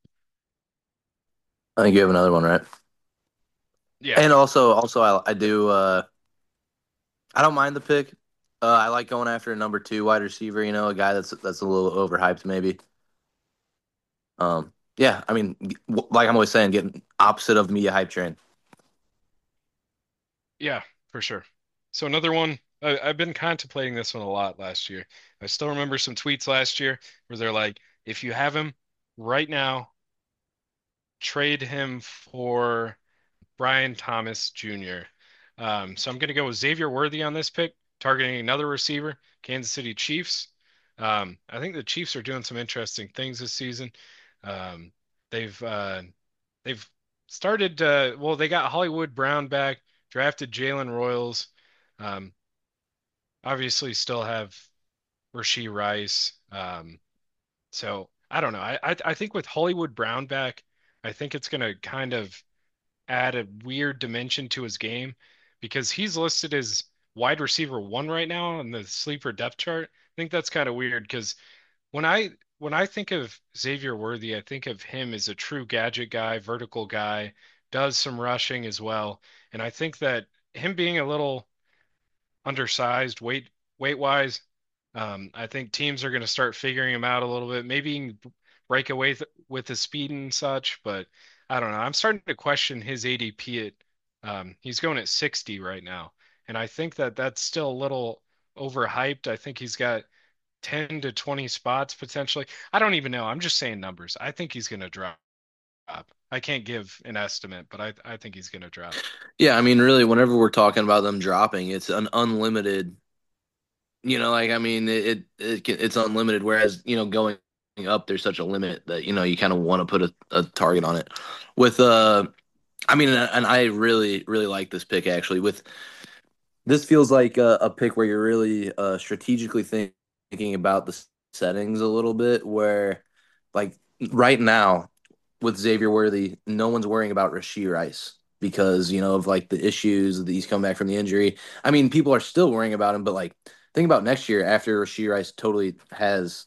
I think you have another one, right? Yeah. And also, I do. I don't mind the pick. I like going after a number two wide receiver. You know, a guy that's a little overhyped, maybe. Yeah. I mean, like I'm always saying, getting opposite of me a hype train. Yeah, for sure. So another one, I've been contemplating this one a lot last year. I still remember some tweets last year where they're like, if you have him right now, trade him for Brian Thomas Jr. So I'm going to go with Xavier Worthy on this pick, targeting another receiver, Kansas City Chiefs. I think the Chiefs are doing some interesting things this season. Um, they've uh, they've started well, they got Hollywood Brown back, drafted Jalen Royals. Um, Obviously still have Rashee Rice. So I don't know. I think with Hollywood Brown back, I think it's going to kind of add a weird dimension to his game because he's listed as wide receiver one right now on the sleeper depth chart. I think that's kind of weird because when I think of Xavier Worthy, I think of him as a true gadget guy, vertical guy, does some rushing as well. And I think that him being a little undersized weight wise, I think teams are going to start figuring him out a little bit. Maybe he can break away with his speed and such, but I don't know. I'm starting to question his ADP at he's going at 60 right now, and I think that that's still a little overhyped. I think he's got 10 to 20 spots potentially. I don't even know. I'm just saying numbers. I think he's going to drop. I can't give an estimate, but I think he's going to drop. Yeah, I mean, really, whenever we're talking about them dropping, it's an unlimited. You know, like I mean, it's unlimited. Whereas going up, there's such a limit that you kind of want to put a target on it. With I mean, and I really like this pick actually. With this feels like a pick where you're really strategically thinking about the settings a little bit. Where, like right now, with Xavier Worthy, no one's worrying about Rashee Rice because of like the issues that he's come back from the injury. I mean, people are still worrying about him, but like think about next year after Rashee Rice totally has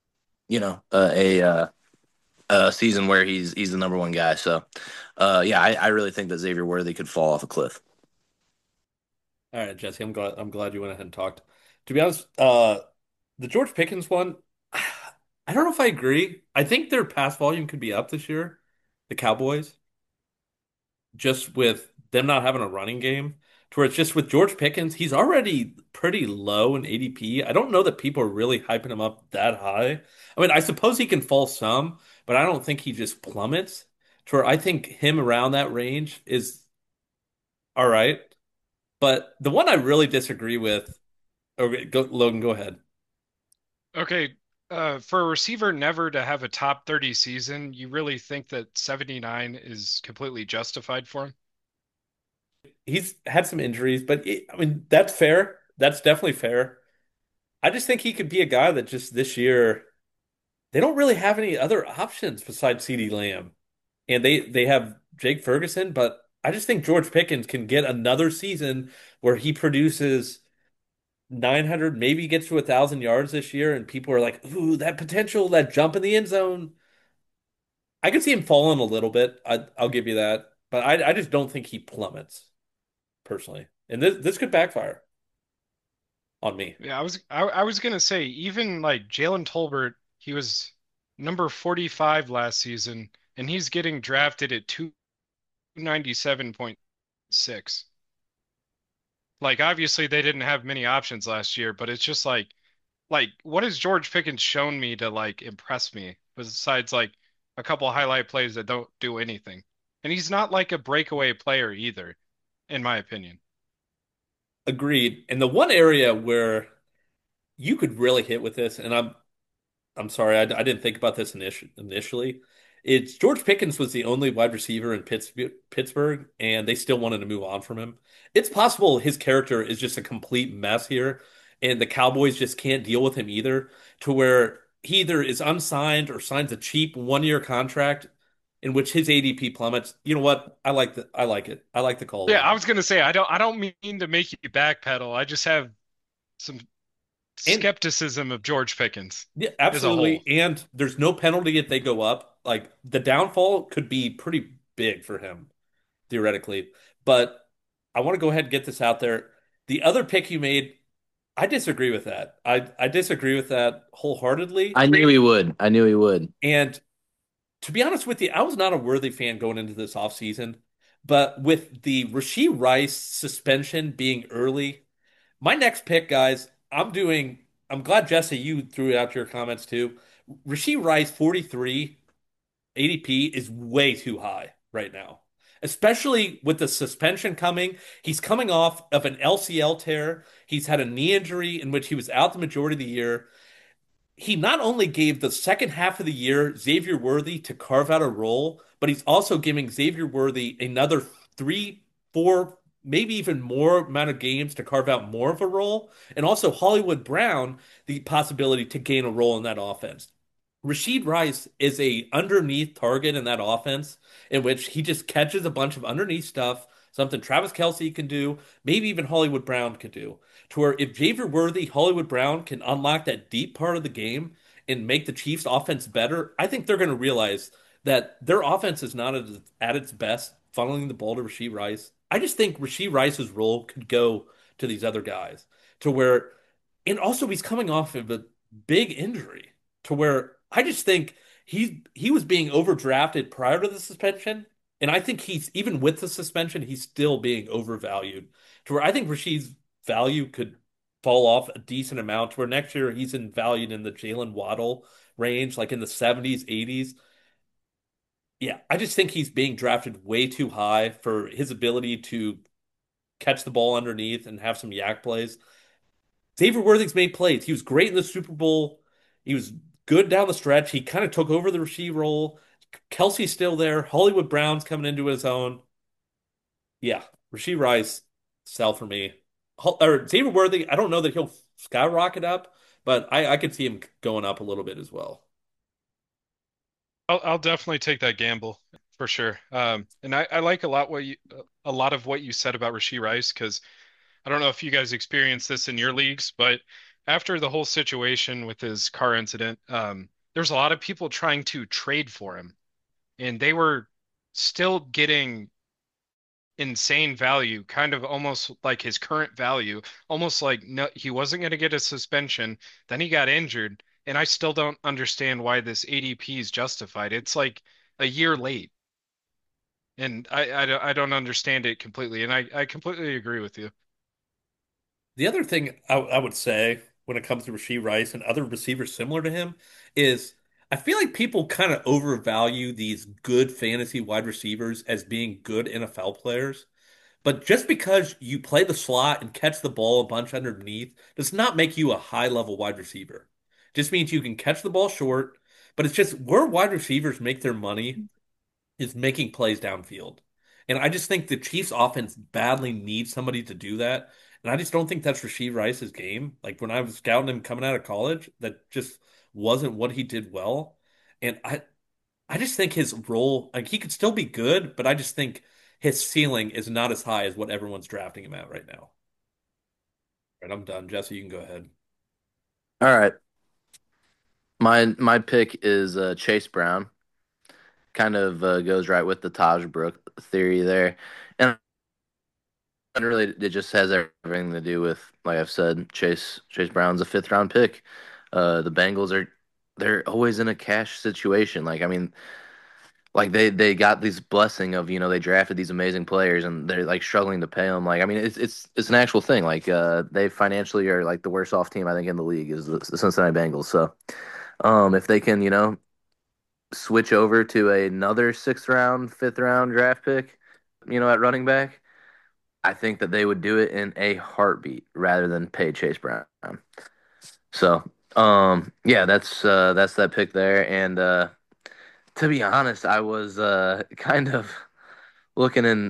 a season where he's the number one guy. So, yeah, I really think that Xavier Worthy could fall off a cliff. All right, Jesse, I'm glad you went ahead and talked. To be honest, the George Pickens one, I don't know if I agree. I think their pass volume could be up this year, the Cowboys, just with them not having a running game. To where it's just with George Pickens, he's already pretty low in ADP. I don't know that people are really hyping him up that high. I mean, I suppose he can fall some, but I don't think he just plummets. To where I think him around that range is all right. But the one I really disagree with, okay, Logan, go ahead. Okay, for a receiver never to have a top 30 season, you really think that 79 is completely justified for him? He's had some injuries, but I mean, that's fair. That's definitely fair. I just think he could be a guy that just this year, they don't really have any other options besides CeeDee Lamb. And they have Jake Ferguson, but I just think George Pickens can get another season where he produces 900, maybe gets to 1,000 yards this year, and people are like, "Ooh, that potential, that jump in the end zone." I could see him falling a little bit. I'll give you that, but I just don't think he plummets personally, and this could backfire on me. Yeah, I was gonna say even like Jalen Tolbert, he was number 45 last season, and he's getting drafted at 297.6. Like obviously they didn't have many options last year, but it's just like what has George Pickens shown me to like impress me besides like a couple highlight plays that don't do anything. And he's not like a breakaway player either, in my opinion. Agreed. And the one area where you could really hit with this, and I'm sorry, I didn't think about this initially, It's George Pickens was the only wide receiver in Pittsburgh, and they still wanted to move on from him. It's possible his character is just a complete mess here, and the Cowboys just can't deal with him either, to where he either is unsigned or signs a cheap 1 year contract in which his ADP plummets. You know what? I like it. I like the call Yeah, there. I was gonna say I don't mean to make you backpedal. I just have some And skepticism of George Pickens yeah, as a whole. absolutely. And there's no penalty if they go up. Like the downfall could be pretty big for him, theoretically. But I want to go ahead and get this out there. The other pick you made, I disagree with that. I disagree with that wholeheartedly. I knew he would. I knew he would. And to be honest with you, I was not a Worthy fan going into this offseason. But with the Rashee Rice suspension being early, my next pick, guys, I'm glad, Jesse, you threw out your comments too. Rashee Rice, 43 ADP is way too high right now, especially with the suspension coming. He's coming off of an LCL tear. He's had a knee injury in which he was out the majority of the year. He not only gave the second half of the year Xavier Worthy to carve out a role, but he's also giving Xavier Worthy another three, four, maybe even more amount of games to carve out more of a role, and also Hollywood Brown the possibility to gain a role in that offense. Rashid Rice is a underneath target in that offense in which he just catches a bunch of underneath stuff, something Travis Kelce can do, maybe even Hollywood Brown could do. To where if Xavier Worthy, Hollywood Brown can unlock that deep part of the game and make the Chiefs offense better, I think they're going to realize that their offense is not at its best funneling the ball to Rashid Rice. I just think Rashid Rice's role could go to these other guys to where, and also he's coming off of a big injury to where I just think he was being overdrafted prior to the suspension, and I think he's even with the suspension, he's still being overvalued. To where I think Rashid's value could fall off a decent amount. To where next year he's in valued in the Jalen Waddle range, like in the 70s, 80s. Yeah, I just think he's being drafted way too high for his ability to catch the ball underneath and have some yak plays. Xavier Worthing's made plays. He was great in the Super Bowl. He was good down the stretch. He kind of took over the Rasheed role. Kelsey's still there. Hollywood Brown's coming into his own. Yeah, Rasheed Rice, sell for me. Or Xavier Worthy, I don't know that he'll skyrocket up, but I could see him going up a little bit as well. I'll definitely take that gamble for sure. And I like a lot of what you said about Rashee Rice because I don't know if you guys experienced this in your leagues, but after the whole situation with his car incident, there's a lot of people trying to trade for him, and they were still getting insane value, kind of almost like his current value, almost like no, he wasn't going to get a suspension, then he got injured, and I still don't understand why this ADP is justified. It's like a year late, and I don't understand it completely, and I completely agree with you. The other thing I would say when it comes to Rasheed Rice and other receivers similar to him is I feel like people kind of overvalue these good fantasy wide receivers as being good NFL players. But just because you play the slot and catch the ball a bunch underneath does not make you a high level wide receiver. Just means you can catch the ball short, but it's just where wide receivers make their money is making plays downfield. And I just think the Chiefs offense badly needs somebody to do that. And I just don't think that's Rasheed Rice's game. Like when I was scouting him coming out of college, that just wasn't what he did well. And I just think his role, like he could still be good, but I just think his ceiling is not as high as what everyone's drafting him at right now. All right, I'm done. Jesse, you can go ahead. All right. My pick is Chase Brown. Kind of goes right with the Taj Brook theory there. And really, it just has everything to do with, like I've said, Chase Brown's a fifth round pick. The Bengals they're always in a cash situation. Like I mean, like they got this blessing of they drafted these amazing players and they're like struggling to pay them. Like I mean, it's an actual thing. Like they financially are like the worst off team I think in the league is the Cincinnati Bengals. So if they can switch over to another sixth round, fifth round draft pick, at running back. I think that they would do it in a heartbeat rather than pay Chase Brown. So, yeah, that's that pick there, and To be honest, I was kind of looking in.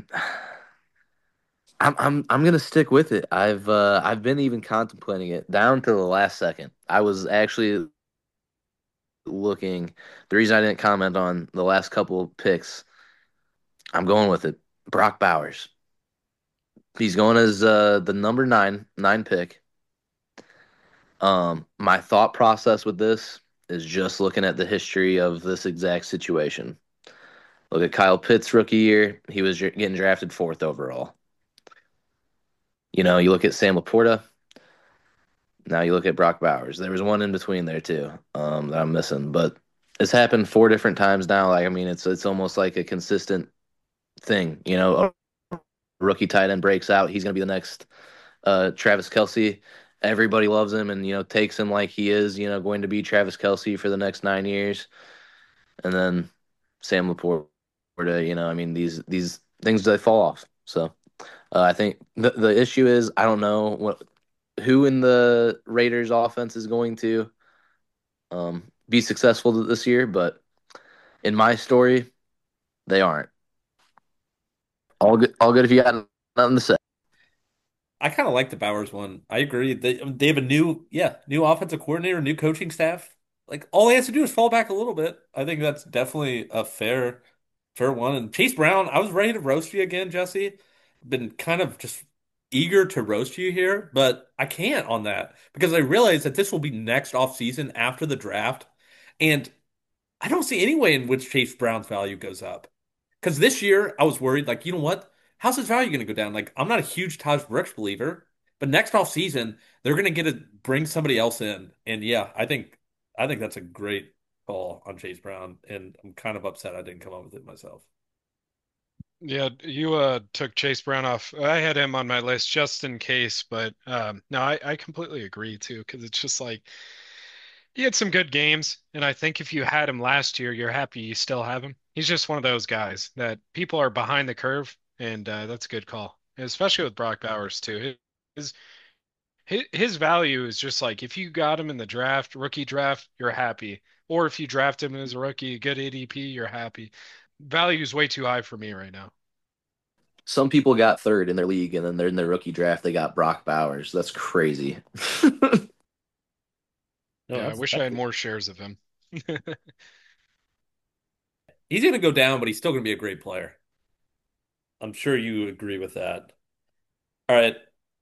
I'm gonna stick with it. I've been even contemplating it down to the last second. I was actually looking. The reason I didn't comment on the last couple of picks, I'm going with it. Brock Bowers. He's going as the number nine pick. My thought process with this is just looking at the history of this exact situation. Look at Kyle Pitts' rookie year; he was getting drafted fourth overall. You look at Sam Laporta. Now you look at Brock Bowers. There was one in between there too, that I'm missing, but it's happened four different times now. Like I mean, it's almost like a consistent thing. A rookie tight end breaks out. He's going to be the next Travis Kelce. Everybody loves him and takes him like he is going to be Travis Kelce for the next 9 years. And then Sam Laporta. I mean these things they fall off. So I think the issue is I don't know who in the Raiders offense is going to be successful this year, but in my story, they aren't. All good if you got nothing to say. I kind of like the Bowers one. I agree. They have a new offensive coordinator, new coaching staff. Like all he has to do is fall back a little bit. I think that's definitely a fair one. And Chase Brown, I was ready to roast you again, Jesse. Been kind of just eager to roast you here, but I can't on that because I realize that this will be next off season after the draft, and I don't see any way in which Chase Brown's value goes up. Because this year I was worried, like, you know what? How's his value going to go down? Like, I'm not a huge Taj Brooks believer, but next off season they're going to get to bring somebody else in, and yeah, I think that's a great call on Chase Brown, and I'm kind of upset I didn't come up with it myself. Yeah, you took Chase Brown off. I had him on my list just in case, but no, I completely agree too, because it's just like he had some good games, and I think if you had him last year, you're happy you still have him. He's just one of those guys that people are behind the curve, and that's a good call, especially with Brock Bowers too. His his value is just like if you got him in the draft, rookie draft, you're happy, or if you draft him as a rookie, good ADP, you're happy. Value is way too high for me right now. Some people got third in their league, and then they're in their rookie draft. They got Brock Bowers. That's crazy. No, Yeah, I wish I had that's more shares of him. he's going to go down, but he's still going to be a great player. I'm sure you agree with that. All right.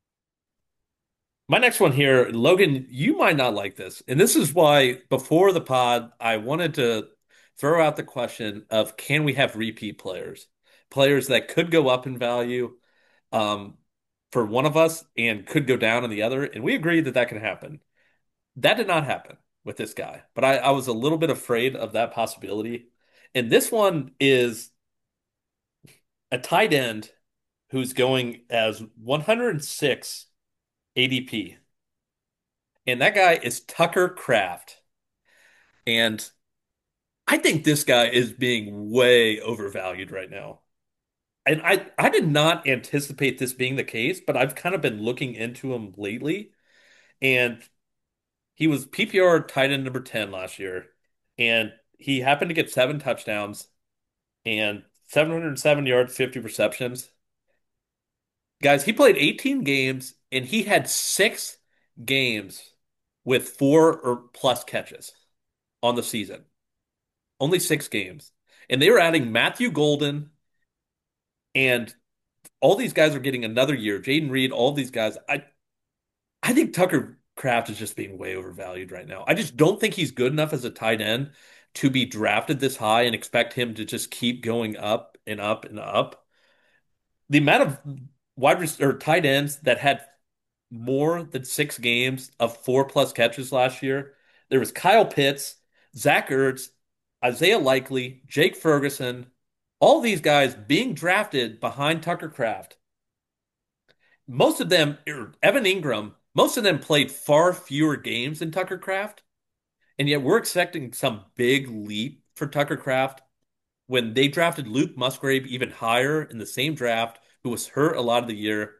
My next one here, Logan, you might not like this. And this is why before the pod, I wanted to throw out the question of can we have repeat players? Players that could go up in value um, for one of us and could go down on the other. And we agreed that that could happen. That did not happen with this guy, but I was a little bit afraid of that possibility. And this one is a tight end who's going as 106 ADP. And that guy is Tucker Kraft. And I think this guy is being way overvalued right now. And I did not anticipate this being the case, but I've kind of been looking into him lately. And he was PPR tight end number 10 last year. And he happened to get 7 touchdowns and 707 yards, 50 receptions. Guys, he played 18 games and he had 6 games with 4 or plus catches on the season. Only 6 games. And they were adding Matthew Golden and all these guys are getting another year. Jaden Reed, all these guys. I think Tucker Kraft is just being way overvalued right now. I just don't think he's good enough as a tight end to be drafted this high and expect him to just keep going up and up and up. The amount of or tight ends that had more than 6 games of 4 plus catches last year. There was Kyle Pitts, Zach Ertz, Isaiah Likely, Jake Ferguson, all these guys being drafted behind Tucker Kraft. Most of them, Evan Ingram, most of them played far fewer games than Tucker Kraft. And yet we're expecting some big leap for Tucker Kraft when they drafted Luke Musgrave even higher in the same draft, who was hurt a lot of the year.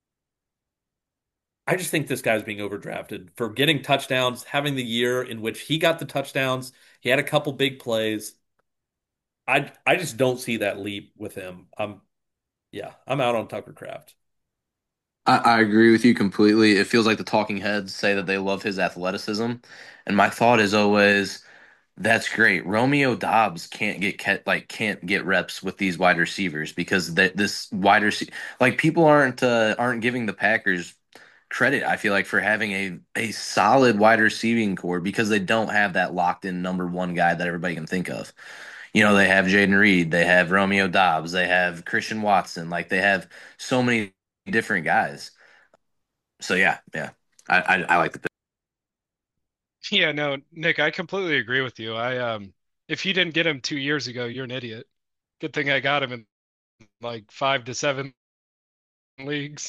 I just think this guy's being overdrafted for getting touchdowns, having the year in which he got the touchdowns. He had a couple big plays. I just don't see that leap with him. Yeah, I'm out on Tucker Craft. I agree with you completely. It feels like the talking heads say that they love his athleticism, and my thought is always, that's great. Romeo Dobbs can't get reps with these wide receivers because this wide receiver, like, people aren't giving the Packers credit, I feel like, for having a solid wide receiving core because they don't have that locked in number one guy that everybody can think of. They have Jaden Reed, they have Romeo Dobbs, they have Christian Watson, like they have so many different guys. So yeah, yeah, I like the pick. Yeah, no, Nick, I completely agree with you. If you didn't get him 2 years ago, you're an idiot. Good thing I got him in like 5 to 7 leagues.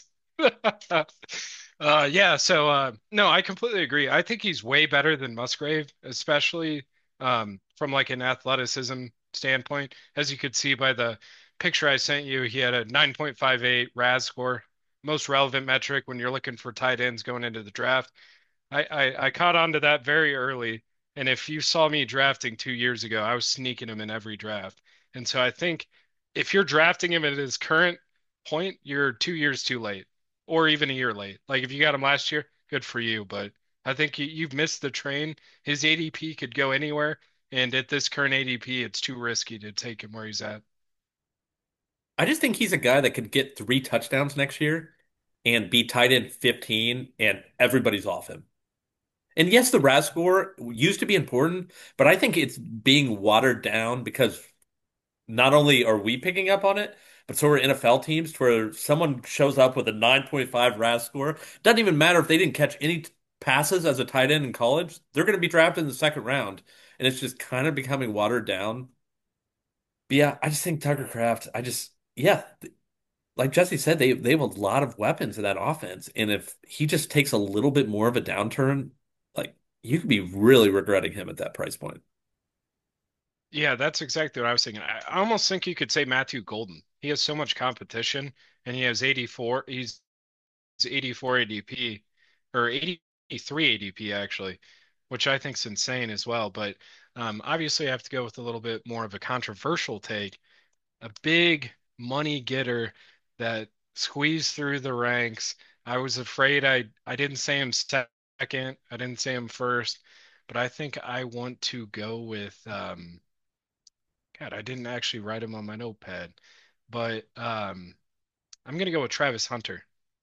Yeah, so no, I completely agree. I think he's way better than Musgrave, especially from like an athleticism standpoint. As you could see by the picture I sent you, he had a 9.58 RAS score, most relevant metric when you're looking for tight ends going into the draft. I caught on to that very early. And if you saw me drafting 2 years ago, I was sneaking him in every draft. And so I think if you're drafting him at his current point, you're 2 years too late, or even a year late. Like if you got him last year, good for you. But I think you've missed the train. His ADP could go anywhere. And at this current ADP, it's too risky to take him where he's at. I just think he's a guy that could get 3 touchdowns next year and be tight end 15, and everybody's off him. And yes, the RAS score used to be important, but I think it's being watered down because not only are we picking up on it, but so are NFL teams to where someone shows up with a 9.5 RAS score. Doesn't even matter if they didn't catch any passes as a tight end in college, they're going to be drafted in the second round. And it's just kind of becoming watered down. But yeah, I just think Tucker Craft, yeah, like Jesse said, they have a lot of weapons in that offense. And if he just takes a little bit more of a downturn, like you could be really regretting him at that price point. Yeah, that's exactly what I was thinking. I almost think you could say Matthew Golden. He has so much competition and he has 84. He's 84 ADP or 83 ADP actually, which I think is insane as well. But obviously, I have to go with a little bit more of a controversial take. A big money getter that squeezed through the ranks. I was afraid I didn't say him second. I didn't say him first, but I think I want to go with God, I didn't actually write him on my notepad, but I'm gonna go with Travis Hunter.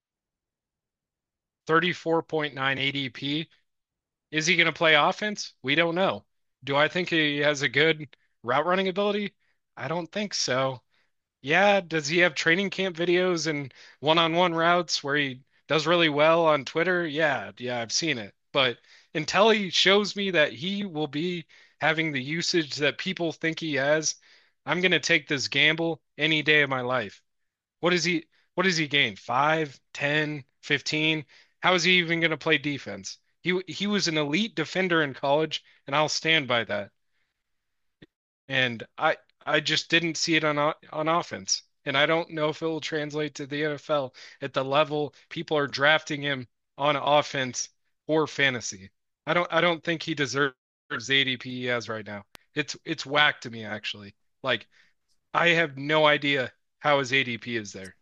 34.9 ADP. Is he gonna play offense? We don't know. Do I think he has a good route running ability? I don't think so. Yeah, does he have training camp videos and one-on-one routes where he does really well on Twitter? Yeah, yeah, I've seen it. But until he shows me that he will be having the usage that people think he has, I'm gonna take this gamble any day of my life. What is he what does he gain? 5, 10, 15? How is he even gonna play defense? He was an elite defender in college, and I'll stand by that. And I just didn't see it on offense. And I don't know if it will translate to the NFL at the level people are drafting him on offense or fantasy. I don't think he deserves the ADP he has right now. It's whack to me actually. Like I have no idea how his ADP is there.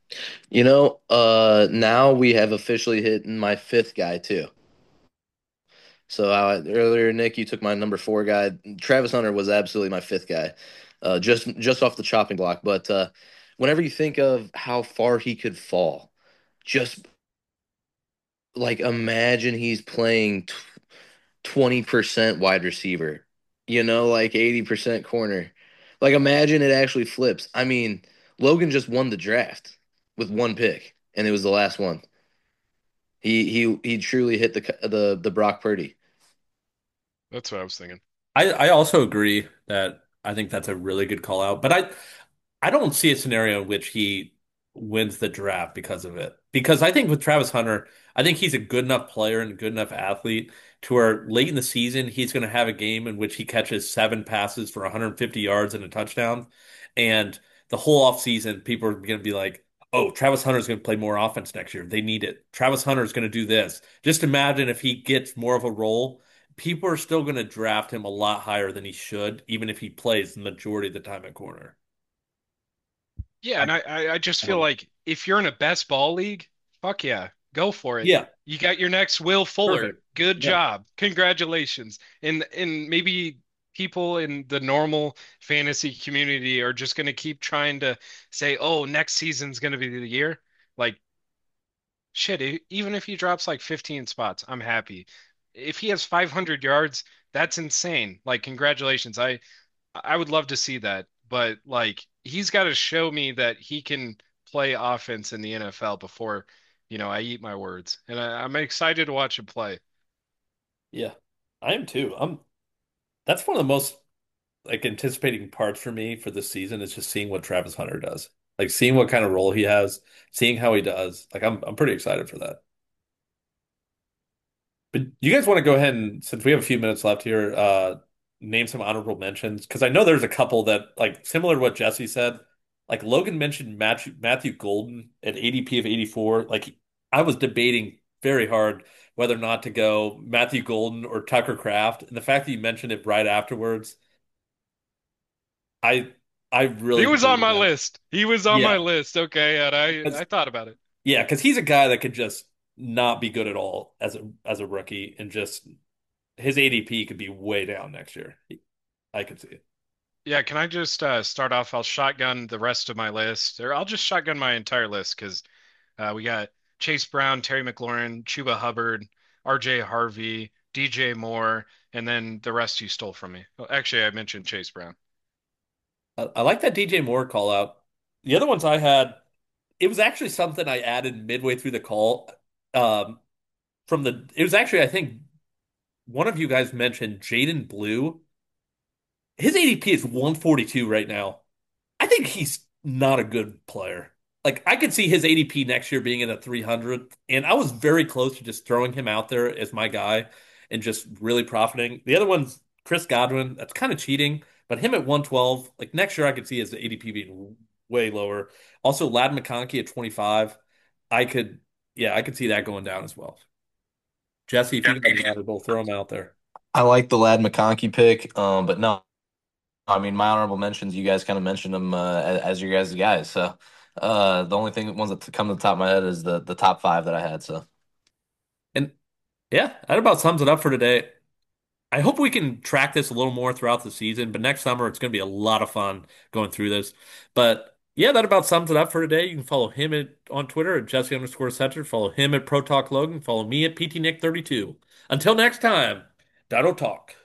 Now we have officially hit my fifth guy too. So earlier, Nick, you took my number four guy. Travis Hunter was absolutely my fifth guy, just off the chopping block. But whenever you think of how far he could fall, just like imagine he's playing 20% wide receiver, like 80% corner. Like imagine it actually flips. I mean, Logan just won the draft with one pick, and it was the last one. He truly hit the Brock Purdy. That's what I was thinking. I also agree that I think that's a really good call out, but I don't see a scenario in which he wins the draft because of it. Because I think with Travis Hunter, I think he's a good enough player and a good enough athlete to where late in the season he's going to have a game in which he catches 7 passes for 150 yards and a touchdown, and the whole offseason people are going to be like, "Oh, Travis Hunter's going to play more offense next year. They need it. Travis Hunter is going to do this." Just imagine if he gets more of a role. people are still going to draft him a lot higher than he should, even if he plays the majority of the time at corner. Yeah, I, and I just I feel don't know. like if you're in a best ball league, fuck yeah, go for it. Yeah, You got your next Will Fuller. perfect. Good Yeah. job. Congratulations. And maybe people in the normal fantasy community are just going to keep trying to say, "Oh, next season's going to be the year." Like shit, even if he drops like 15 spots, I'm happy. If he has 500 yards, that's insane. Like congratulations. I would love to see that, but like he's got to show me that he can play offense in the NFL before, I eat my words. And I'm excited to watch him play. Yeah. I am too. That's one of the most like anticipating parts for me for this season is just seeing what Travis Hunter does. Like seeing what kind of role he has, seeing how he does. Like I'm pretty excited for that. But you guys want to go ahead and since we have a few minutes left here, name some honorable mentions because I know there's a couple that like similar to what Jesse said. Like Logan mentioned Matthew Golden at ADP of 84. Like I was debating very hard whether or not to go Matthew Golden or Tucker Kraft, and the fact that you mentioned it right afterwards, I I He really was on debated my that. list. He was on my Yeah, list. Okay, and I because thought about it. yeah, because he's a guy that could just not be good at all as a rookie, and just his ADP could be way down next year. I could see it. Yeah, can I just start off? I'll shotgun the rest of my list, or I'll just shotgun my entire list because we got Chase Brown, Terry McLaurin, Chuba Hubbard, RJ Harvey, DJ Moore, and then the rest you stole from me. Well, actually, I mentioned Chase Brown. I like that DJ Moore call out. The other ones I had, it was actually something I added midway through the call. Um, it was actually I think one of you guys mentioned Jaden Blue. His ADP is 142 right now. I think he's not a good player. Like I could see his ADP next year being in the 300, and I was very close to just throwing him out there as my guy and just really profiting. The other one's Chris Godwin. That's kind of cheating, but him at 112, like next year I could see his ADP being way lower. Also, Lad McConkey at 25. I could, yeah, I could see that going down as well. Jesse, if you got any valuable, throw them out there. I like the Lad McConkey pick, but no, I mean my honorable mentions. You guys kind of mentioned them as your guys. So the only ones that come to the top of my head is the top five that I had. So And yeah, that about sums it up for today. I hope we can track this a little more throughout the season, but next summer it's going to be a lot of fun going through this. But yeah, that about sums it up for today. You can follow him on Twitter at Jesse_Center. Follow him at Pro Talk Logan. Follow me at PT Nick 32. Until next time, that'll talk.